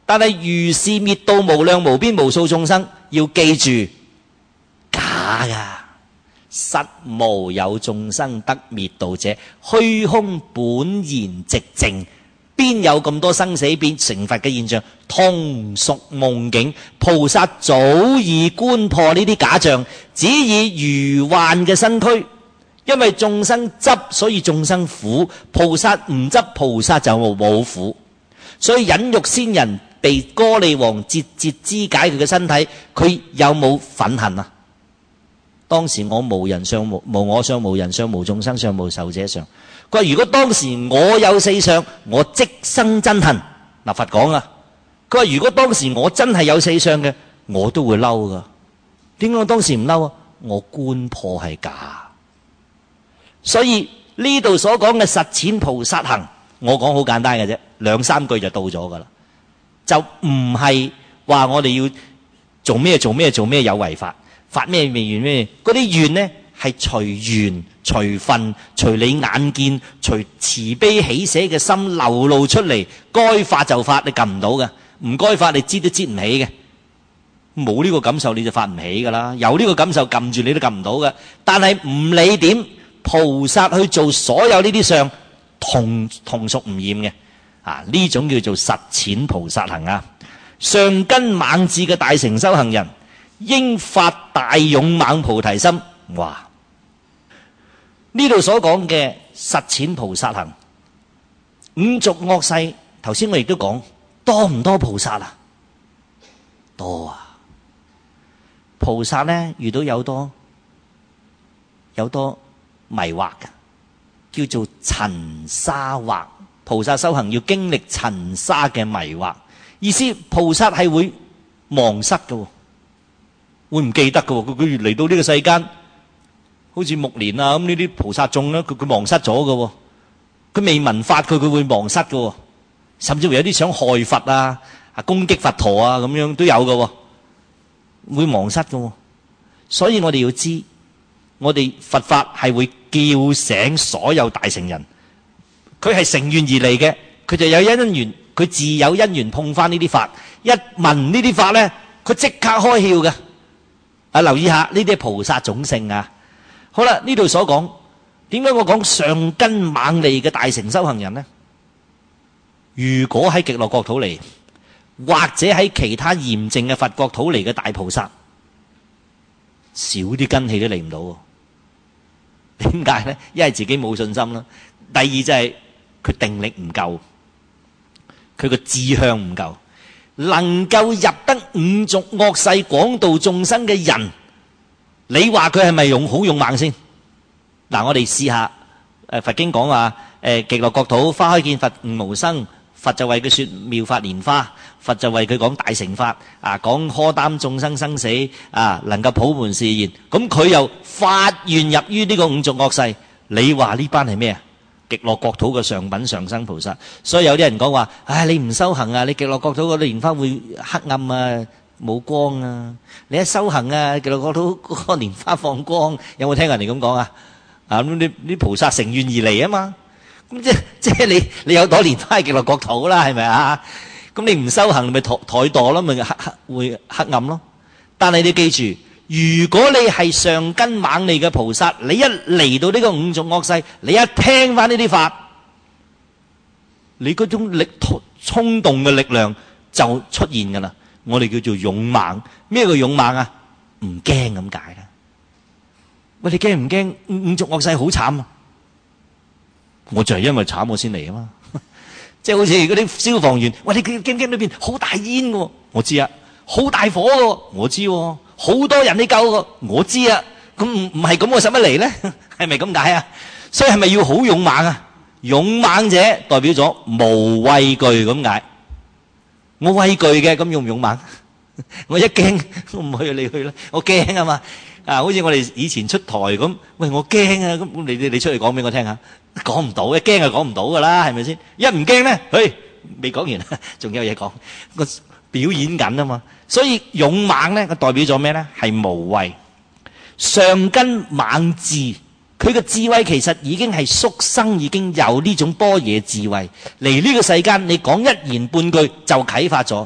但係如是滅度無量無邊無數眾生，要記住假噶，實無有眾生得滅度者，虛空本然寂靜，邊有咁多生死變成佛嘅現象？同屬夢境。菩薩早已觀破呢啲假象，只以愚幻嘅身軀。因為眾生執，所以眾生苦；菩薩唔執，菩薩就冇苦。所以忍辱仙人被歌利王節節肢解佢嘅身體，佢有冇憤恨啊？當時我無人相無無我相無人相無眾生相無壽者相。佢話如果當時我有四相，我即生憎恨。嗱，佛講啊，佢話如果當時我真係有四相嘅，我都會嬲噶。點解我當時唔嬲啊？我觀破係假。所以呢度所講嘅實踐菩薩行，我講好簡單嘅啫，兩三句就到咗噶啦，就唔係話我哋要做咩做咩做咩有違法，發咩未願咩，嗰啲願呢係隨緣隨分隨你眼見隨慈悲喜捨嘅心流露出嚟，該發就發，你撳唔到嘅，唔該發你知都知唔起嘅，冇呢個感受你就發唔起噶啦，有呢個感受撳住你都撳唔到嘅。但係唔理點，菩薩去做所有呢啲相，同同屬唔染嘅啊！呢種叫做實踐菩薩行啊。上根猛智嘅大乘修行人，應發大勇猛菩提心。哇！呢度所講嘅實踐菩薩行，五濁惡世，頭先我亦都講，多唔多菩薩啊？多啊！菩薩呢，遇到有多有多迷惑嘅，叫做塵沙惑。菩薩修行要經歷塵沙嘅迷惑，意思菩薩係會忘失嘅，會唔記得嘅。佢佢嚟到呢個世間，好似木蓮啊咁呢啲菩薩眾咧，佢佢忘失咗嘅。佢未聞法，佢佢會忘失嘅，甚至乎有啲想害佛啊、啊攻擊佛陀啊咁樣都有嘅，會忘失嘅。所以我哋要知。我哋佛法係會叫醒所有大乘人，佢係乘願而嚟嘅，佢就有因緣，佢自有因緣碰翻呢啲法，一聞呢啲法呢，佢即刻開竅嘅。啊，留意下呢啲係菩薩種性啊。好啦，呢度所講，點解我講上根猛利嘅大乘修行人呢？如果喺極樂國土嚟，或者喺其他嚴淨嘅佛國土嚟嘅大菩薩，少啲根氣都嚟唔到。點解呢？一係自己冇信心啦，第二就係佢定力唔夠，佢個志向唔夠，能夠入得五濁惡世廣度眾生嘅人，你話佢係咪勇好勇猛先？嗱，我哋試下，誒，佛經講話，誒，極樂國土花開見佛悟無生，佛就為佢說妙法蓮花，佛就為佢講大乘法，啊，講荷擔眾生生死，啊，能夠普門示現，咁佢又發願入於呢個五濁惡世，你話呢班係咩啊？極樂國土嘅上品上生菩薩。所以有啲人講話，唉，你唔修行啊，你極樂國土嗰啲蓮花會黑暗啊，冇光啊，你一修行啊，極樂國土嗰個蓮花放光，有冇聽人哋咁講啊？啊，咁啲啲菩薩乘願而嚟啊嘛。咁即即係你你有朵蓮花係極樂國土啦，係咪啊？咁你唔修行，咪怠怠惰咯，咪黑黑會黑暗咯。但係你記住，如果你係上根猛利嘅菩薩，你一嚟到呢個五濁惡世，你一聽翻呢啲法，你嗰種力衝動嘅力量就出現噶啦。我哋叫做勇猛。咩叫勇猛啊？唔驚咁解啦。喂，你驚唔驚？五濁惡世好慘啊！我就係因為慘我先嚟啊嘛，即係好似嗰啲消防員，喂，你驚唔驚裏邊好大煙嘅？我知啊，好大火嘅，我知，好多人你救嘅，我知啊。咁唔唔係咁，我使乜嚟咧？係咪咁解啊？所以係咪要好勇猛啊？勇猛者代表咗無畏懼咁解。我畏懼嘅，咁勇唔勇猛？我一驚，我唔去你去啦，我驚啊嘛。啊，好似我哋以前出台咁，喂，我驚啊，咁你你你出嚟講俾我聽下。講唔到，一驚就講唔到噶啦，係咪先？一唔驚咧，嘿，未講完，仲有嘢講，個表演緊啊嘛。所以勇猛咧，佢代表咗咩咧？係無畏。上根猛智，佢嘅智慧其實已經係宿生，已經有呢種般若智慧嚟呢個世間。你講一言半句就啟發咗，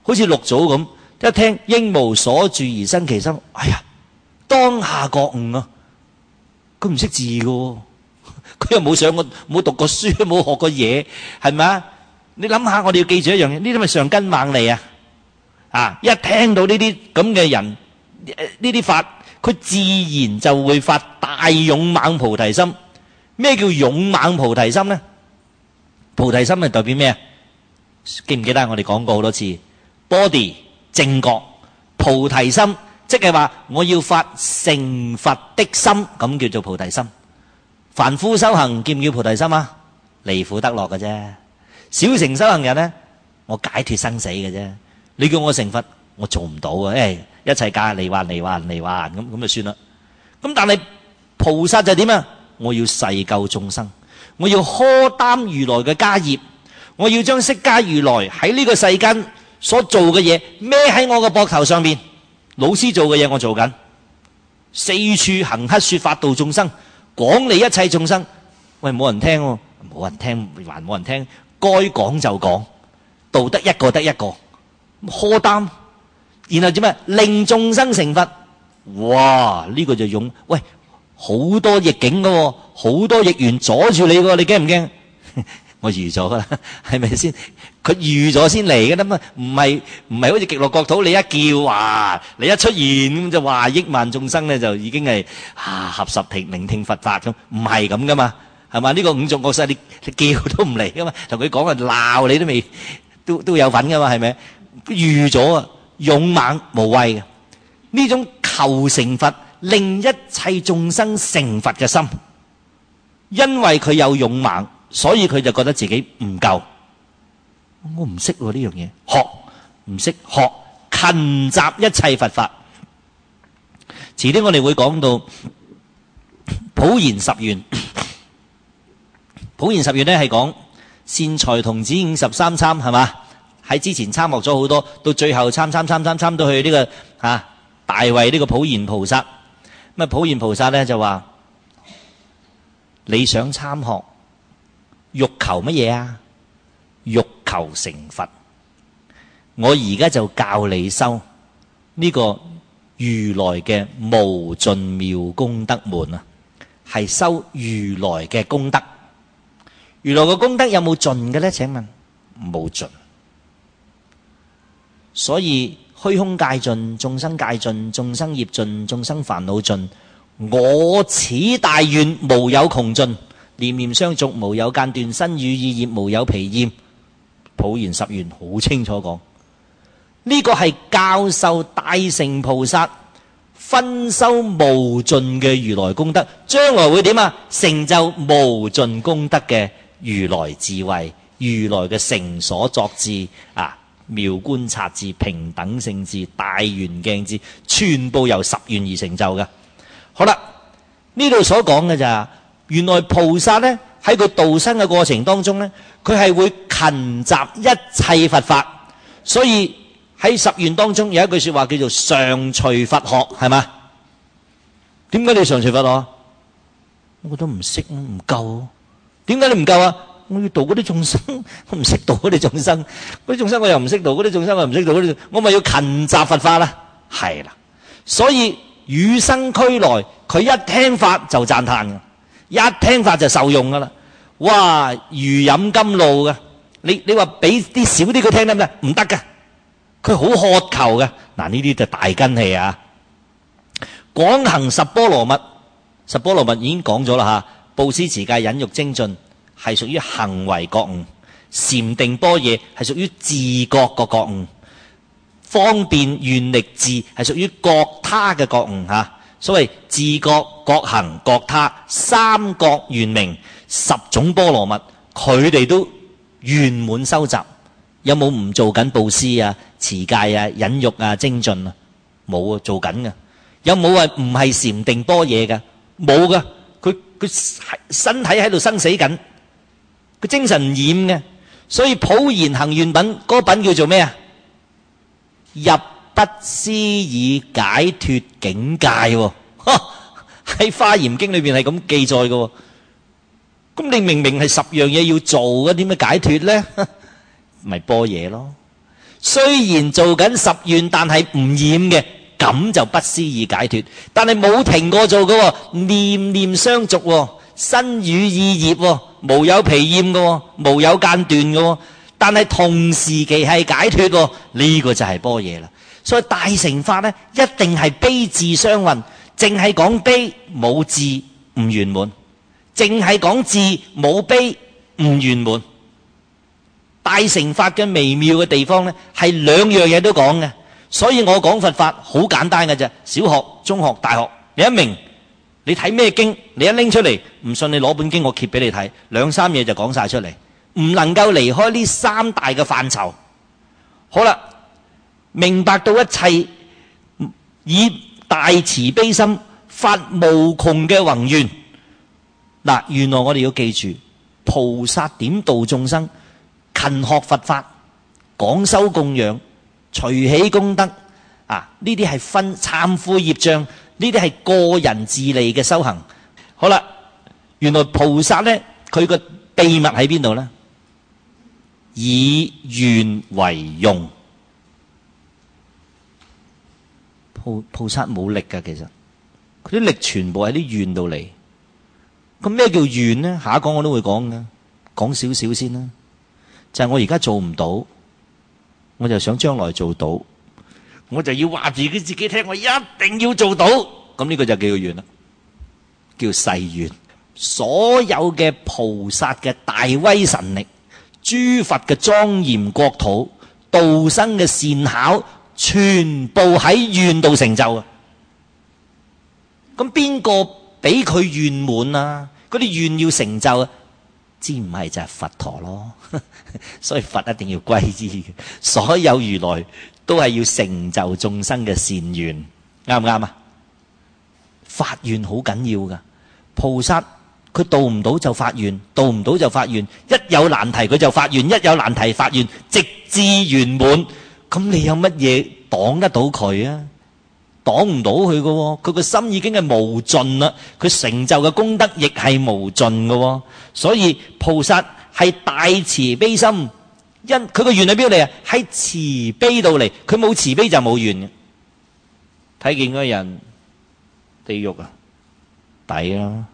好似六祖咁，一聽應無所住而生其心，哎呀，當下覺悟啊！佢唔識字㗎喎，佢又冇上過冇讀過書，冇學過嘢，係咪啊？你諗下，我哋要記住一樣嘢，呢啲咪上根猛利啊！啊，一聽到呢啲咁嘅人，呢啲法，佢自然就會發大勇猛菩提心。咩叫勇猛菩提心呢？菩提心係代表咩啊？記唔記得我哋講過好多次 ？Body 正覺，菩提心即係話我要發成佛的心，咁叫做菩提心。凡夫修行叫唔叫菩提心啊？離苦得樂嘅啫。小乘修行人呢，我解脫生死嘅啫。你叫我成佛，我做唔到啊！誒，一切皆離幻離幻離幻，咁咁就算啦。咁但係菩薩就點啊？我要誓救眾生，我要荷擔如來嘅家業，我要將釋迦如來喺呢個世間所做嘅嘢孭喺我嘅膊頭上面。老師做嘅嘢我做緊，四處行乞說法度眾生，廣利一切眾生。喂，冇人聽喎，冇人聽還冇人聽，該講就講，道得一個得一個，荷擔，然後點啊？令眾生成佛。哇！呢個就勇，喂，好多逆境㗎喎，好多逆緣阻住你喎，你驚唔驚？我預咗噶啦，係咪先？佢預咗先嚟嘅啦嘛，唔係唔係好似極樂國土，你一叫話，你一出現咁就話億萬眾生咧就已經係啊合十聽聆聽佛法咁，唔係咁噶嘛，係嘛？呢個五濁惡世你你叫都唔嚟噶嘛，同佢講啊鬧你都未都都有份噶嘛，係咪？預咗啊，勇猛無畏嘅呢種求成佛，令一切眾生成佛嘅心，因為佢有勇猛。所以佢就覺得自己唔夠，我唔識呢樣嘢，學唔識學，勤習一切佛法。遲啲我哋會講到普賢十願，普賢十願呢係講善財童子五十三參，係嘛？喺之前參學咗好多，到最後參參參參參到去呢、這個啊大慧呢個普賢菩薩。咁啊普賢菩薩呢就話：你想參學？欲求乜嘢啊？欲求成佛。我而家就教你修呢個如來嘅無盡妙功德門啊，係修如來嘅功德。如來嘅功德有冇盡嘅呢？請問冇盡。所以虛空界盡，眾生界盡，眾生業盡，眾生煩惱盡。我此大願無有窮盡。念念相續無有間斷，身語意業無有疲厭。普賢十願好清楚講，呢、這個係教授大乘菩薩分修無盡嘅如來功德，將來會點啊？成就無盡功德嘅如來智慧，如來嘅成所作智啊，妙觀察智、平等性智、大圓鏡智，全部由十願而成就嘅。好啦，呢度所講嘅就係。原來菩薩呢喺佢度生嘅過程當中呢，佢係會勤習一切佛法，所以喺十願當中有一句說話叫做常隨佛學，係嘛？點解你常隨佛學？我覺得唔識，唔夠。點解你唔夠啊？我要度嗰啲眾生，我唔識度嗰啲眾生，嗰啲眾生我又唔識度，嗰啲眾生我又唔識度，嗰啲我咪要勤習佛法啦。係啦，所以與生俱來，佢一聽法就讚嘆嘅。一聽法就受用噶啦，哇！如飲甘露噶，你你話俾啲少啲佢聽得唔得？唔得噶，佢好渴求噶。嗱，呢啲就大根器啊！廣行十波羅蜜，十波羅蜜已經講咗啦吓，布施持戒忍辱精進係屬於行為覺悟，禪定般若係屬於自覺個覺悟，方便願力智係屬於覺他嘅覺悟吓。所謂自覺、覺行、覺他三覺圓明十種波羅蜜，佢哋都圓滿收集。有冇唔做緊布施啊、持戒啊、忍辱啊、精進啊？冇啊，做緊嘅。有冇話唔係禪定般若嘅？冇噶，佢佢身體喺度生死緊，佢精神唔染嘅。所以普賢行願品嗰品叫做咩啊？入不思議解脫境界喎，喺華嚴經裏邊係咁記載嘅。咁你明明係十樣嘢要做嘅，點樣解脫呢？咪般若咯。 雖然做緊十願，但係唔染嘅，咁就不思議解脫。但係冇停過做嘅，念念相續，身語意業，無有疲厭嘅，無有間斷嘅。但係同時期係解脫，呢、這個就係般若啦。所以大乘法呢，一定係悲智相混，淨係講悲冇智唔圓滿，淨係講智冇悲唔圓滿。大乘法嘅微妙嘅地方呢，係兩樣嘢都講嘅。所以我講佛法好簡單嘅啫，小學、中學、大學，你一明，你睇咩經，你一拎出嚟，唔信你攞本經我揭俾你睇，兩三嘢就講晒出嚟，唔能夠離開呢三大嘅範疇。好啦，明白到一切以大慈悲心發無窮嘅宏願。嗱，原來我哋要記住，菩薩點度眾生，勤學佛法，廣修供養，隨喜功德啊！呢啲係分懺悔業障，呢啲係個人自利嘅修行。好啦，原來菩薩呢，佢個秘密喺邊度呢？以願為用。菩菩薩冇力噶，其實佢啲力全部喺啲願度嚟。咁咩叫願呢？下一講我都會講噶，講少少先啦。就係我而家做唔到，我就想將來做到，我就要話自己自己聽，我一定要做到。咁呢個就叫做願啦，叫誓願。所有嘅菩薩嘅大威神力，諸佛嘅莊嚴國土，度生嘅善巧，全部喺願度成就啊！咁邊個俾佢願滿啊？嗰啲願要成就啊？知唔係就係佛陀咯。所以佛一定要歸依嘅，所有如來都係要成就眾生嘅善願，啱唔啱啊？發願好緊要噶，菩薩佢度唔到就發願，度唔到就發願，一有難題佢就發願，一有難題發願，直至圓滿。咁你有乜嘢擋得到佢啊？擋唔到佢噶，佢個心已經係無盡啦，佢成就嘅功德亦係無盡噶。所以菩薩係大慈悲心，因佢個願喺邊度嚟啊？喺慈悲度嚟，佢冇慈悲就冇願嘅。睇見嗰個人地獄啊，抵啦！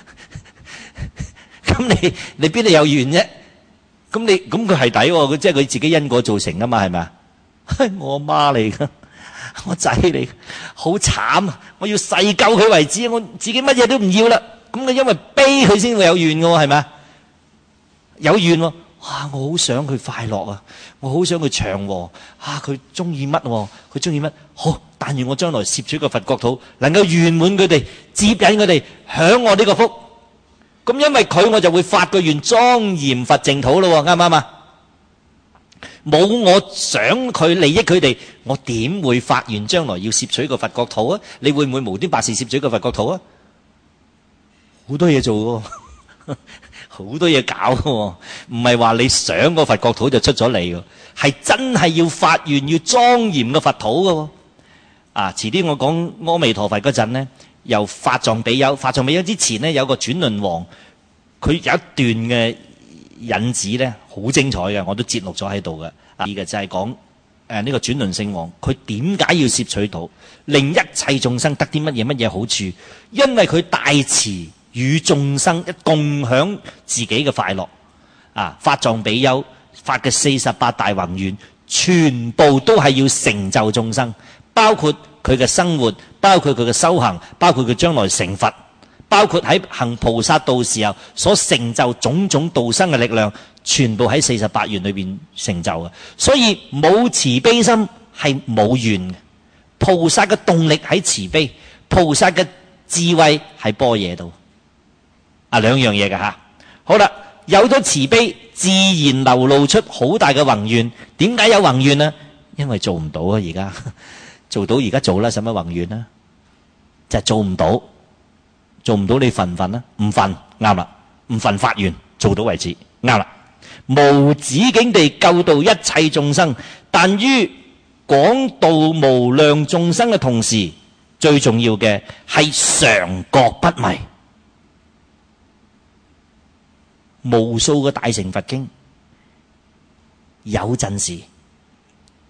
咁你你邊度有願啫？咁你咁佢係抵，佢即係佢自己因果造成噶嘛？係咪啊？我媽嚟噶，我仔嚟，好慘啊！我要誓救佢為止，我自己乜嘢都唔要啦。咁佢因為悲佢先會有願噶，係咪啊？有願喎，哇！我好想佢快樂啊，我好想佢祥和啊，佢中意乜？佢中意乜？好，但願我將來攝取個佛國土，能夠圓滿佢哋，接引佢哋享我呢個福。咁因為佢，我就會發個願莊嚴佛淨土咯，啱唔啱啊？冇我想佢利益佢哋，我點會發願將來要攝取個佛國土啊？你會唔會無端白事攝取個佛國土啊？好多嘢做喎。好多嘢搞嘅，唔係話你想個佛國土就出咗嚟嘅，係真係要發願要莊嚴嘅佛土嘅。啊，遲啲我講阿彌陀佛嗰陣呢，由法藏比丘，法藏比丘之前呢，有個轉輪王，佢有一段嘅引子呢，好精彩嘅，我都節錄咗喺度嘅。啊，呢個就係講誒呢個轉輪聖王，佢點解要攝取土，令一切眾生得啲乜嘢乜嘢好處？因為佢大慈，與眾生一共享自己嘅快樂啊！法藏比丘發嘅四十八大宏願，全部都係要成就眾生，包括佢嘅生活，包括佢嘅修行，包括佢將來成佛，包括喺行菩薩道時候所成就種種度生嘅力量，全部喺四十八願裏邊成就嘅。所以冇慈悲心係冇願嘅。菩薩嘅動力喺慈悲，菩薩嘅智慧喺般若度。啊，兩樣嘢㗎吓，好啦，有咗慈悲，自然流露出好大嘅宏願。點解有宏願呢？因為做唔到啊！而家做到，而家做啦，使乜宏願呢？就係、是、做唔到，做唔到你忿唔忿呢？唔忿，啱啦，唔忿發願，做到為止，啱啦。無止境地救度一切眾生，但於廣度無量眾生嘅同時，最重要嘅係常覺不迷。無數嘅大乘佛經，有陣時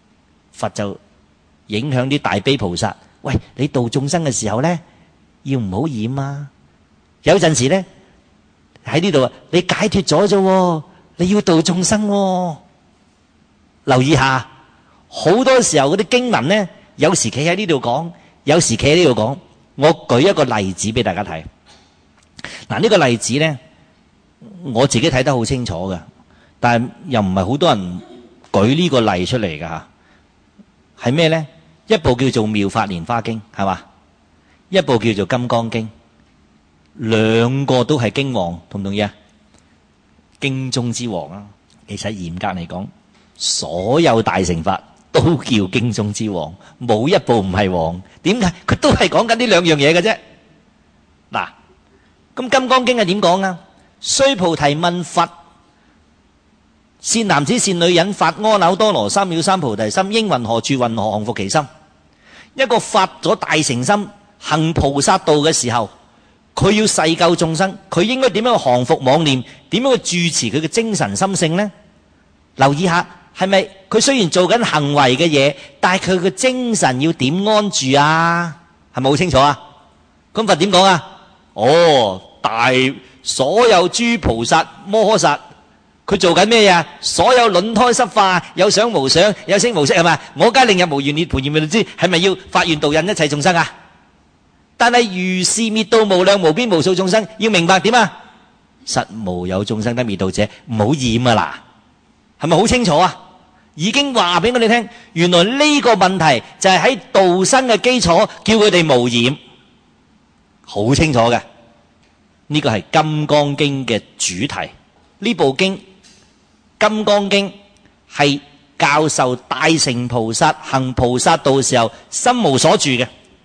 佛就影響啲大悲菩薩，喂，你度眾生嘅時候呢，要唔好染啊！有陣時呢喺呢度啊，你解脫咗啫，你要度眾生喎。留意下，好多時候嗰啲經文呢，有時企喺呢度講，有時企喺呢度講。我舉一個例子俾大家睇。嗱，呢個例子呢，我自己睇得好清楚嘅，但係又唔係好多人舉呢個例出嚟㗎吓。係咩呢？一部叫做《妙法蓮華經》，係嘛？一部叫做《金剛經》，兩個都係經王，同唔同意啊？經中之王啊！其實嚴格嚟講，所有大乘法都叫經中之王，冇一部唔係王。點解？佢都係講緊呢兩樣嘢嘅啫。嗱，咁《金剛經》係點講啊？須菩提問佛：善男子善女人，發阿耨多羅三藐三菩提心，應云何住？云何降伏其心？一個發咗大乘心行菩薩道嘅時候，佢要誓救眾生，佢應該點樣去降伏妄念？點樣去住持佢嘅精神心性呢？留意下，係咪佢雖然做緊行為嘅嘢，但係佢嘅精神要點安住啊？係咪好清楚啊？咁佛點講啊？哦，大所有諸菩薩摩訶薩，佢做緊咩呀？所有卵胎濕化，有想無想，有聲無色，係咪？我皆令入無願涅槃，願未知，係咪要發願導引一切眾生啊？但係如是滅度無量無邊無數眾生，要明白點啊？實無有眾生得滅度者，唔好染啊啦！係咪好清楚啊？已經話俾我哋聽，原來呢個問題就係喺度生嘅基礎，叫佢哋無染，好清楚嘅。呢個係《金剛經》嘅主題。呢部經《金剛經》係教授大乘菩薩行菩薩道時候心無所住嘅。《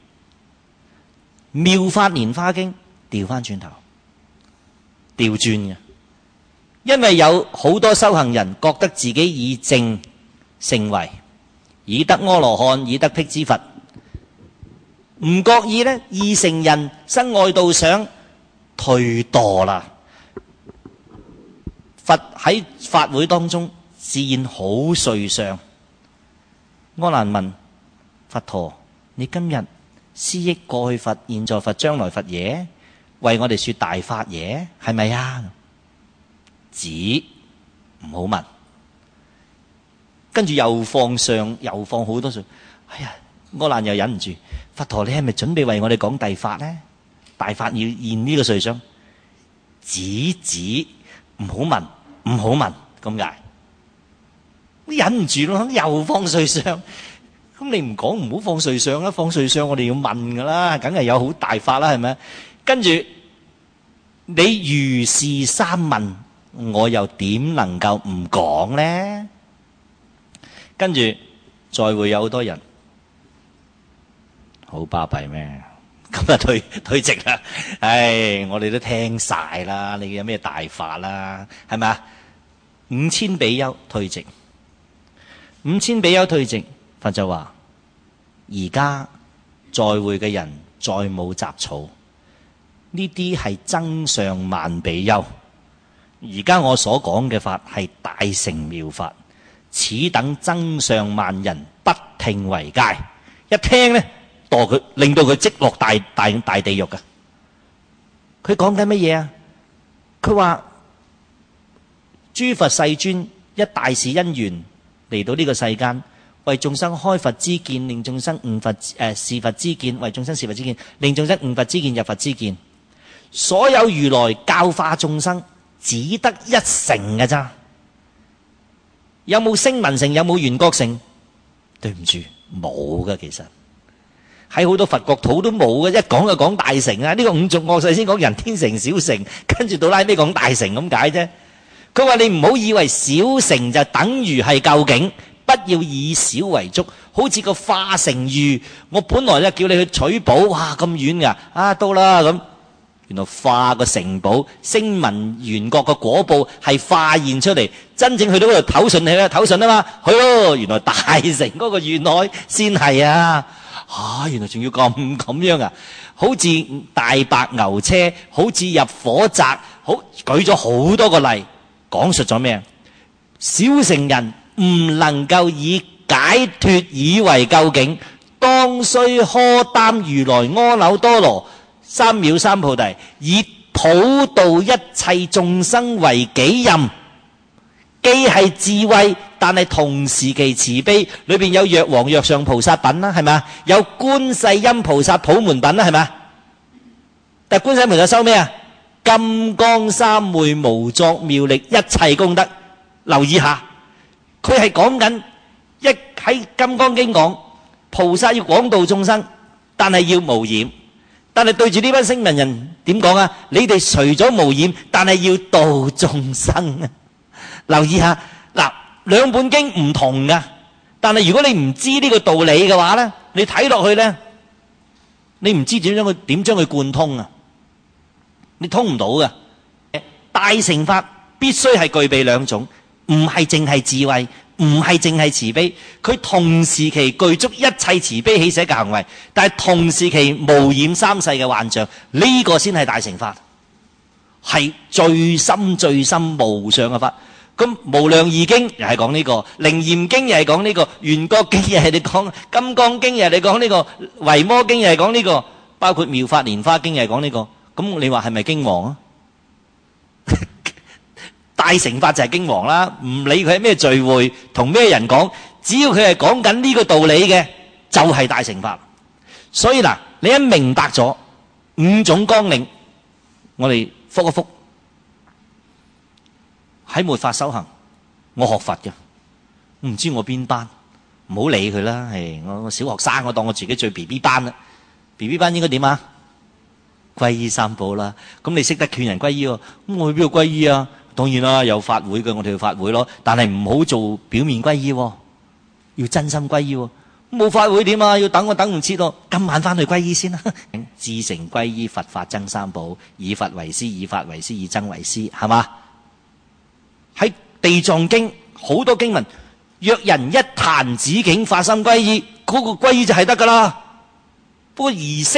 妙法蓮華經》調翻轉頭，調轉嘅。因為有好多修行人覺得自己以正成為，已得阿羅漢，已得辟支佛，唔覺意呢，二乘人生外道想退墮啦。佛喺法會當中自然好瑞相。阿難問佛陀：你今日思憶過去佛、現在佛、將來佛耶？為我哋說大法耶？係咪啊？止，唔好問。跟住又放上，又放好多上。哎呀，阿難又忍唔住，佛陀，你係咪準備為我哋講大法呢？大法要現呢個瑞相，止止，唔好問，唔好問，咁解。忍唔住咯，又放瑞相。咁你唔講，唔好放瑞相啦，放瑞相我哋要問噶啦，梗係有好大法啦，係咪？跟住你如是三問，我又點能夠唔講呢？跟住再會有好多人，好巴閉咩？咁啊退退席啦！唉，我哋都聽晒啦，你有咩大法啦？係咪啊？五千比丘退席，五千比丘退席，佛就話：而家在會嘅人再冇雜草，呢啲係增上慢比丘。而家我所講嘅法係大乘妙法，此等增上慢人不聽為戒。一聽呢，墮佢，令到佢即落大大大地獄㗎。佢講緊乜嘢啊？佢話諸佛世尊一大事因緣嚟到呢個世間，為眾生開佛之見，令眾生悟佛誒是佛之見，為眾生是佛之見，令眾生悟佛之見，入佛之見。所有如來教化眾生，只得一成嘅咋？有冇聲聞乘？有冇緣覺乘？對唔住，冇嘅。其實喺好多佛國土都冇嘅，一講就講大乘啊！呢個五濁惡世先講人天乘、小乘，跟住到拉尾講大乘咁解啫。佢話你唔好以為小乘就等於係究竟，不要以小為足。好似個化城喻，我本來咧叫你去取寶，哇咁遠噶，啊到啦咁。原來化個城堡，聲聞緣覺個果報係化現出嚟，真正去到嗰度唞順氣啦，唞順啊嘛，去咯！原來大乘嗰個願海先係啊，啊原來仲要咁咁樣啊，好似大白牛車，好似入火宅，好舉咗好多個例，講述咗咩啊？小乘人唔能夠以解解脫以為究竟，當須荷擔如來阿耨多羅三藐三菩提，以普度一切眾生為己任。既係智慧，但係同時期慈悲，裏邊有藥王藥上菩薩品啦，係咪？有觀世音菩薩普門品啦，係咪？但係觀世音菩薩收咩啊？金剛三昧無作妙力一切功德。留意下，佢係講緊一喺金剛經講，菩薩要廣度眾生，但係要無染。但係對住呢班聲聞人點講啊？你哋除咗無染，但係要度眾生啊！留意下，嗱，兩本經唔同噶，但係如果你唔知呢個道理嘅話咧，你睇落去咧，你唔知點將佢點將佢貫通啊？你通唔到噶。大乘法必須係具備兩種，唔係淨係智慧，唔係淨係慈悲，佢同時期具足一切慈悲喜捨嘅行為，但係同時期無染三世嘅幻象，呢個先係大乘法，係最深最深無上嘅法。咁無量義經又係講呢個，楞嚴經又係講呢個，圓覺經又係你講，金剛經又係你講呢個，維摩經又係講呢個，包括妙法蓮花經又係講呢個。咁你話係咪經王啊？大乘法就係經王啦，唔理佢係咩聚會同咩人講，只要佢係講緊呢個道理嘅，就係大乘法。所以嗱，你一明白咗五種綱領，我哋復一復。喺末法修行，我學佛嘅，唔知我邊班，唔好理佢啦。係我我小學生，我當我自己最 B B 班啦。B B 班應該點啊？皈依三寶啦。咁你識得勸人皈依喎？咁我去邊度皈依啊？當然啦，有法會嘅，我哋去法會咯。但係唔好做表面皈依，要真心皈依。冇法會點啊？要等我等唔切咯。今晚翻去皈依先啦。至誠皈依佛法僧三寶，以佛為師，以法為師，以僧為師，係嘛？喺地藏經好多經文，若人一彈指境發心皈依，嗰、那個皈依就係得噶啦。不過儀式，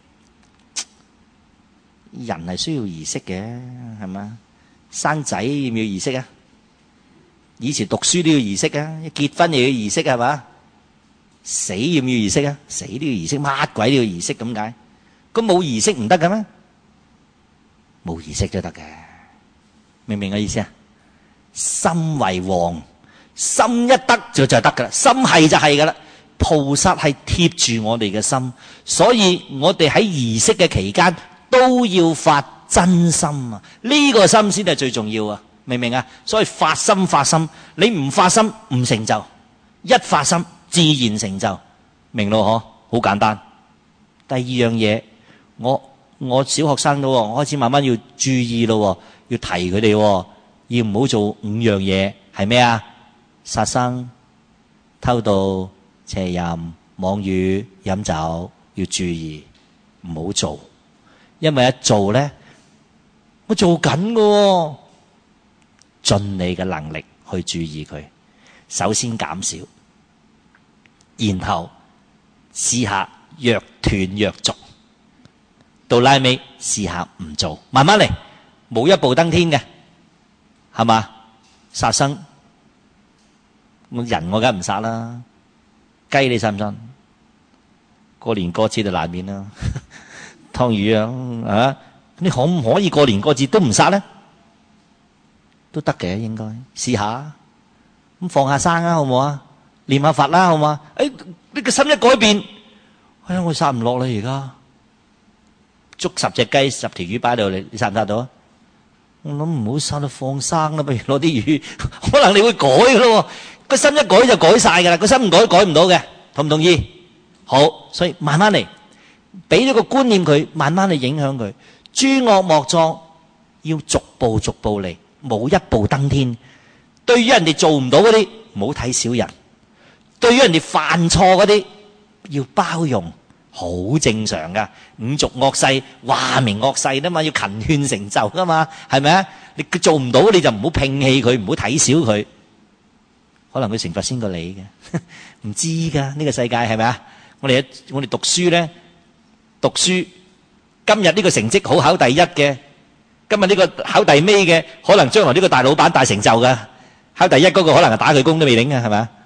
人係需要儀式嘅，係嘛？生仔要唔要儀式啊？以前讀書都要儀式啊，結婚又要儀式係嘛？死要唔要儀式啊？死都要儀式，乜鬼都要儀式咁解？咁冇儀式唔得嘅咩？冇儀式都得嘅，明唔明我意思啊？心為王，心一得就就得噶啦，心係就係噶啦。菩薩係貼住我哋嘅心，所以我哋喺儀式嘅期間都要發真心啊！呢個心先係最重要啊，明唔明啊？所以發心發心，你唔發心唔成就，一發心自然成就，明咯嗬？好簡單。第二樣嘢，我我小學生咯，我開始慢慢要注意咯，要提佢哋。要唔好做五樣嘢，係咩啊？殺生、偷盜、邪淫、妄語、飲酒，要注意，唔好做。因為一做咧，我做緊嘅，盡你嘅能力去注意佢。首先減少，然後試下若斷若續，到拉尾試下唔做，慢慢嚟，冇一步登天嘅。係嘛？殺生，我人我梗唔殺啦。雞你信唔信？過年過節就難免啦。湯魚啊，啊，你可唔可以過年過節都唔殺咧？都得嘅，應該試下。咁放下生啊，好唔好啊？念下佛啦，好唔好啊？誒，你個心一改變，哎呀，我殺唔落啦而家。捉十隻雞、十條魚擺喺度，你你殺唔殺到啊？我諗唔好殺到放生啦，不如攞啲魚，可能你會改噶咯。個心一改就改晒噶啦，個心唔改改唔到嘅，同唔同意？好，所以慢慢嚟，俾咗個觀念佢，慢慢嚟影響佢。諸惡莫作，要逐步逐步嚟，冇一步登天。對於人哋做唔到嗰啲，唔好睇小人；對於人哋犯錯嗰啲，要包容。好正常噶，五濁惡世話明惡世啦嘛，要勤勸成就噶嘛，係咪啊？你佢做唔到，你就唔好摒棄佢，唔好睇小佢。可能佢成佛先過你嘅，唔知噶呢個世界係咪啊？我哋我哋讀書咧，讀書今日呢個成績好考第一嘅，今日呢個考第尾嘅，可能將來呢個大老闆大成就噶。考第一嗰個可能係打佢工都未定嘅，係咪啊？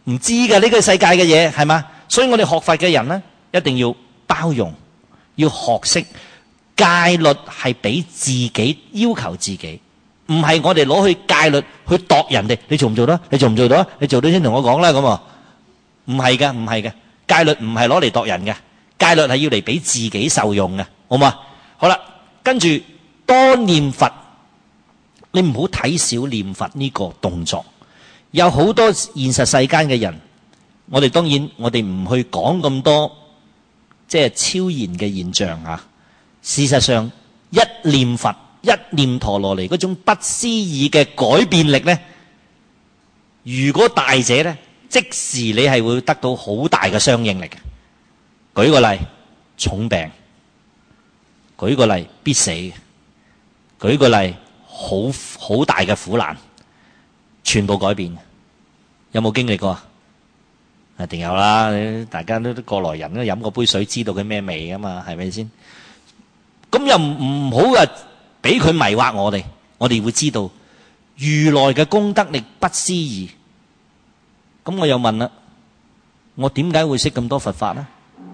唔知㗎呢個世界嘅嘢，係嘛？所以我哋學佛嘅人呢，一定要包容，要學識戒律係俾自己要求自己，唔係我哋攞去戒律去度人哋。你做唔做得？你做唔做到？你做到先同我講啦。咁啊，唔係㗎，唔係嘅，戒律唔係攞嚟度人嘅，戒律係要嚟俾自己受用嘅，好嘛？好啦，跟住多念佛，你唔好睇小念佛呢個動作。有好多現實世間嘅人，我哋當然我哋唔去講咁多即係超然嘅現象啊。事實上，一念佛、一念陀羅尼嗰種不思議嘅改變力呢，如果大者呢，即時你係會得到好大嘅相應力嘅。舉個例，重病；舉個例，必死；舉個例，好好大嘅苦難。全部改變，有冇經歷過啊？一定有啦，大家都過來人，都飲過杯水，知道佢咩味噶嘛，係咪先？咁又唔好話俾佢迷惑我哋，我哋會知道如來嘅功德力不思議。咁我又問啦，我點解會識咁多佛法呢？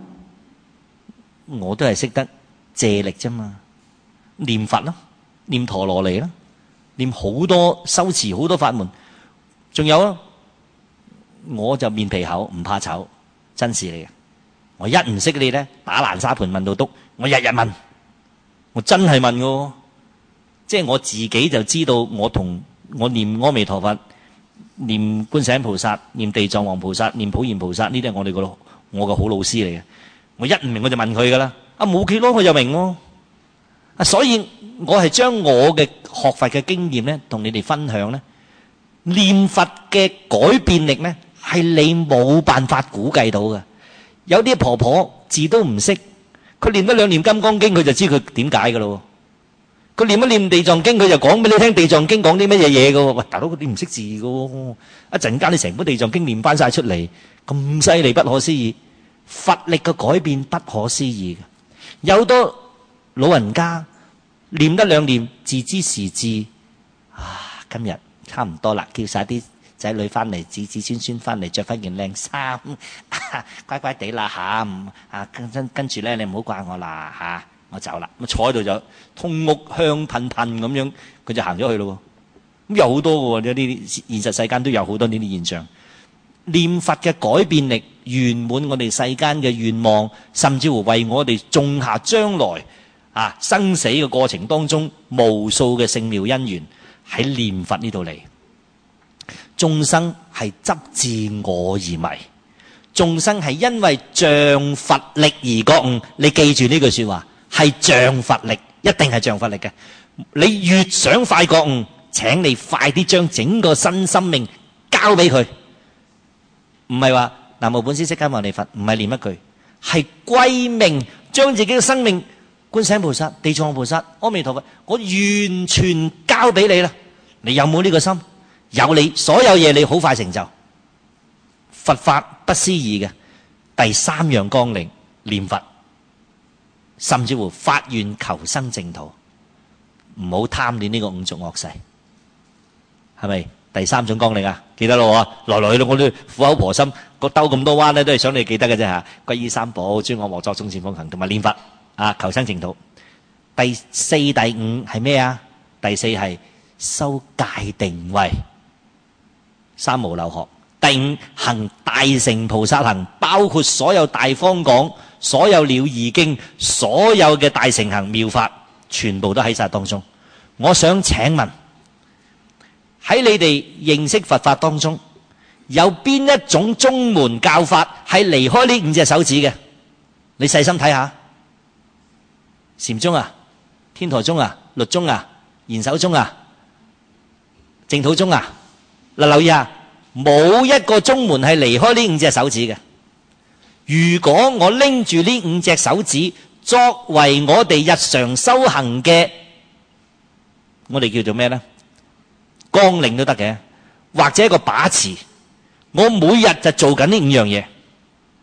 我都係識得借力啫嘛，念佛啦，念陀羅尼啦，念好多修持好多法門。仲有啊，我就面皮厚，唔怕醜，真事嚟嘅。我一唔識你咧，打爛沙盤問到篤，我日日問，我真係問嘅。即係我自己就知道，我同我念阿彌陀佛、念觀世音菩薩、念地藏王菩薩、念普賢菩薩，呢啲係我哋個我個好老師嚟嘅。我一唔明我就問佢噶啦，啊冇幾多佢就明咯。啊，所以我係將我嘅學佛嘅經驗咧，同你哋分享咧。念佛嘅改變力呢，係你冇辦法估計到嘅。有啲婆婆字都唔識，佢念一兩念金剛經，佢就知佢點解噶咯。佢念一念地藏經，佢就講俾你聽地藏經講啲乜嘢嘢噶。喂，大佬你唔識字噶，一陣間你成本地藏經念翻晒出嚟，咁犀利不可思議。佛力嘅改變不可思議嘅。有好多老人家念一兩念，自知時至啊，今日差唔多啦，叫晒啲仔女翻嚟，子子孫孫翻嚟，着翻件靚衫，乖乖地啦吓，啊跟跟住咧，你唔好怪我啦吓，我走啦。咁坐喺度就通屋香噴噴咁樣，佢就行咗去咯。咁有好多嘅，呢啲現實世間都有好多呢啲現象。念佛嘅改變力圓滿我哋世間嘅願望，甚至乎為我哋種下將來啊生死嘅過程當中無數嘅聖妙因緣。喺念佛呢度嚟，眾生係執自我而迷，眾生係因為仗佛力而覺悟。你記住呢句說話，係仗佛力，一定係仗佛力嘅。你越想快覺悟，請你快啲將整個新生命交俾佢，唔係話南無本師釋迦牟尼佛，唔係念一句，係歸命，將自己嘅生命。觀世音菩薩、地藏王菩薩、阿彌陀佛，我完全交俾你啦！你有冇呢個心？有，你所有嘢你好快成就。佛法不思議嘅第三樣綱領，念佛，甚至乎發願求生淨土，唔好貪戀呢個五濁惡世，係咪？第三種綱領啊，記得咯喎，來來去去我都苦口婆心，個兜咁多彎咧，都係想你記得嘅啫嚇。皈依三寶，專我和作眾善奉行，同埋念佛。啊！求生淨土。第四、第五係咩啊？第四係修戒定慧，三無漏學。第五行大乘菩薩行，包括所有大方廣、所有了義經、所有嘅大乘行妙法，全部都喺晒當中。我想請問，喺你哋認識佛法當中，有邊一種宗門教法係離開呢五隻手指嘅？你細心睇下。禪宗啊，天台宗啊，律宗啊，賢首宗啊，淨土宗啊，嗱，留意下，冇一個宗門係離開呢五隻手指嘅。如果我拎住呢五隻手指作為我哋日常修行嘅，我哋叫做咩呢？綱領都得嘅，或者一個把持，我每日就做緊呢五樣嘢。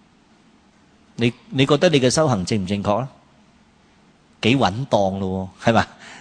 你你覺得你嘅修行正唔正確啊？幾穩當咯，係嘛？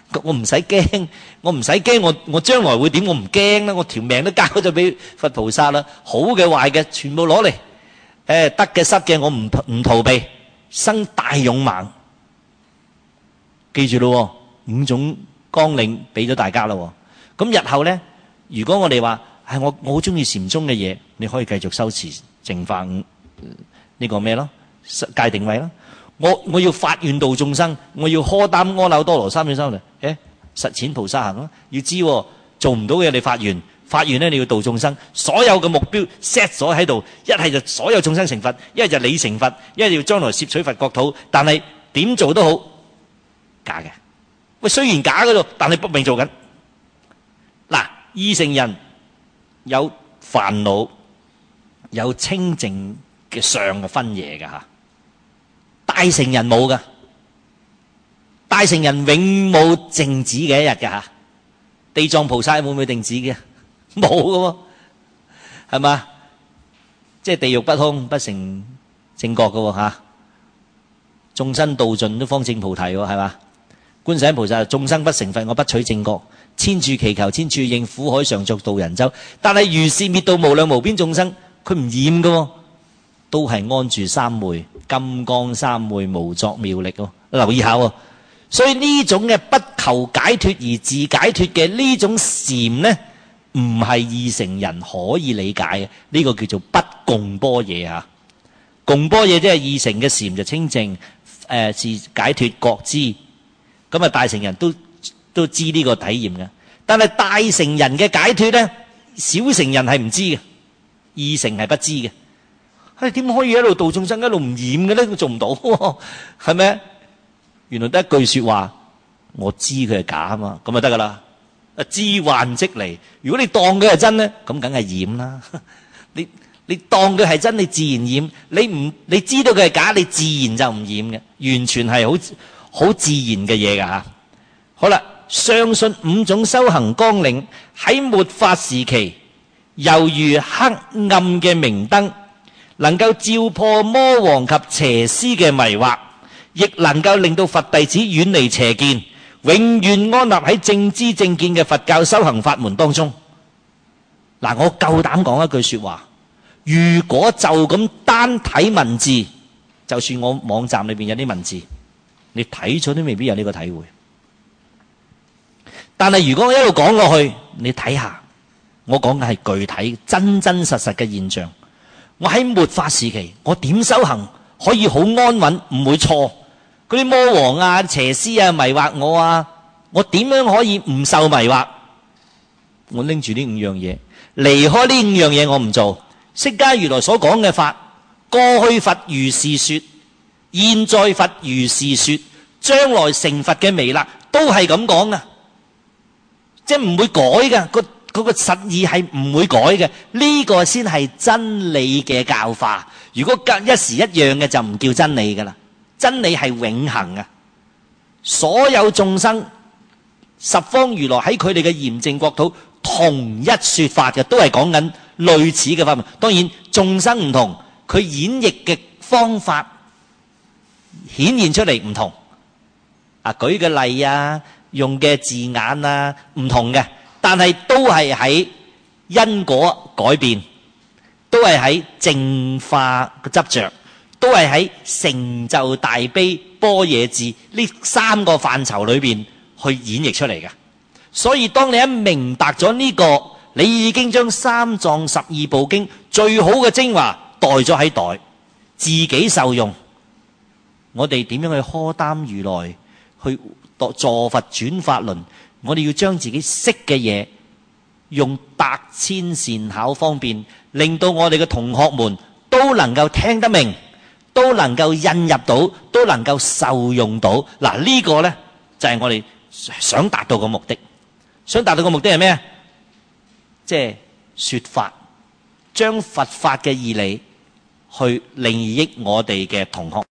我唔使驚，我唔使驚，我我將來會點？我唔驚啦，我條命都交咗俾佛菩薩啦。好嘅壞嘅全部攞嚟，誒得嘅失嘅我唔唔逃避，生大勇猛。記住咯，五種綱領俾咗大家啦。咁日後咧，如果我哋話係我我好中意禪宗嘅嘢，你可以繼續修持淨化五呢個咩咯？界定位咯。我我要發願度眾生，我要荷擔阿耨多羅三藐三菩提，誒實踐菩薩行咯。要知做唔到嘅你發願，發願咧你要度眾生，所有嘅目標 set 咗喺度，一係就所有眾生成佛，一係就你成佛，一係要將來攝取佛國土。但係點做都好假嘅，喂雖然假嗰度，但係不明做緊。嗱，二乘人有煩惱，有清淨嘅相嘅分野嘅吓。大乘人冇噶，大乘人永冇靜止嘅一日嘅吓。地藏菩薩會唔會靜止嘅？冇噶，係嘛？即係地獄不空，不成正覺噶吓。眾生道盡都方證菩提，係嘛？觀世音菩薩眾生不成佛，我不取正覺。千處祈求千處應，苦海常作渡人舟。但係如是滅度無量無邊眾生，佢唔厭噶。都係安住三昧，金剛三昧無作妙力喎。留意下喎，所以呢種嘅不求解脫而自解脫嘅呢種禪呢，唔係二乘人可以理解嘅。呢個叫做不共般若啊。共般若即係二乘嘅禪就清淨，誒自解脫覺知。咁啊大乘人都都知呢個體驗嘅，但係大乘人嘅解脫呢，小乘人係唔知嘅，二乘係不知嘅。係點可以一路度眾生一路唔染嘅咧？佢做唔到，係咪？原來得一句說話，我知佢係假啊嘛，咁就得噶啦。啊，知幻即離。如果你當佢係真咧，咁梗係染啦。你你當佢係真，你自然染。你唔你知道佢係假，你自然就唔染嘅。完全係好好自然嘅嘢噶吓。好啦，相信五種修行綱領喺末法時期，猶如黑暗嘅明燈，能夠照破魔王及邪師嘅迷惑，亦能夠令到佛弟子遠離邪見，永遠安立喺正知正見嘅佛教修行法門當中。嗱，我夠膽講一句說話，如果就咁單睇文字，就算我網站裏邊有啲文字，你睇咗都未必有呢個體會。但係如果我一路講落去，你睇下，我講嘅係具體真真實實嘅現象。我喺末法時期，我點修行可以好安穩，唔會錯？嗰啲魔王啊、邪師啊迷惑我啊，我點樣可以唔受迷惑？我拎住呢五樣嘢，離開呢五樣嘢我唔做。釋迦如來所講嘅法，過去佛如是說，現在佛如是說，將來成佛嘅彌勒都係咁講噶，即係唔會改噶。個嗰個實意係唔會改嘅，呢個先係真理嘅教化。如果一時一樣嘅就唔叫真理噶啦，真理係永恆啊！所有眾生十方如來喺佢哋嘅嚴淨國土同一說法嘅，都係講緊類似嘅法門。當然眾生唔同，佢演繹嘅方法顯現出嚟唔同。啊，舉個例啊，用嘅字眼啊唔同嘅。但係都係喺因果改變，都係喺淨化嘅執着，都係喺成就大悲般若智呢三個範疇裏邊去演繹出嚟嘅。所以當你一明白咗呢個，你已經將三藏十二部經最好嘅精華袋咗喺袋，自己受用。我哋點樣去荷擔如來去助佛轉法輪？我哋要將自己識嘅嘢用百千善巧方便，令到我哋嘅同學們都能夠聽得明，都能夠引入到，都能夠受用到。嗱，呢個呢就係我哋想達到嘅目的。想達到嘅目的係咩？即係說法，將佛法嘅義理去利益我哋嘅同學。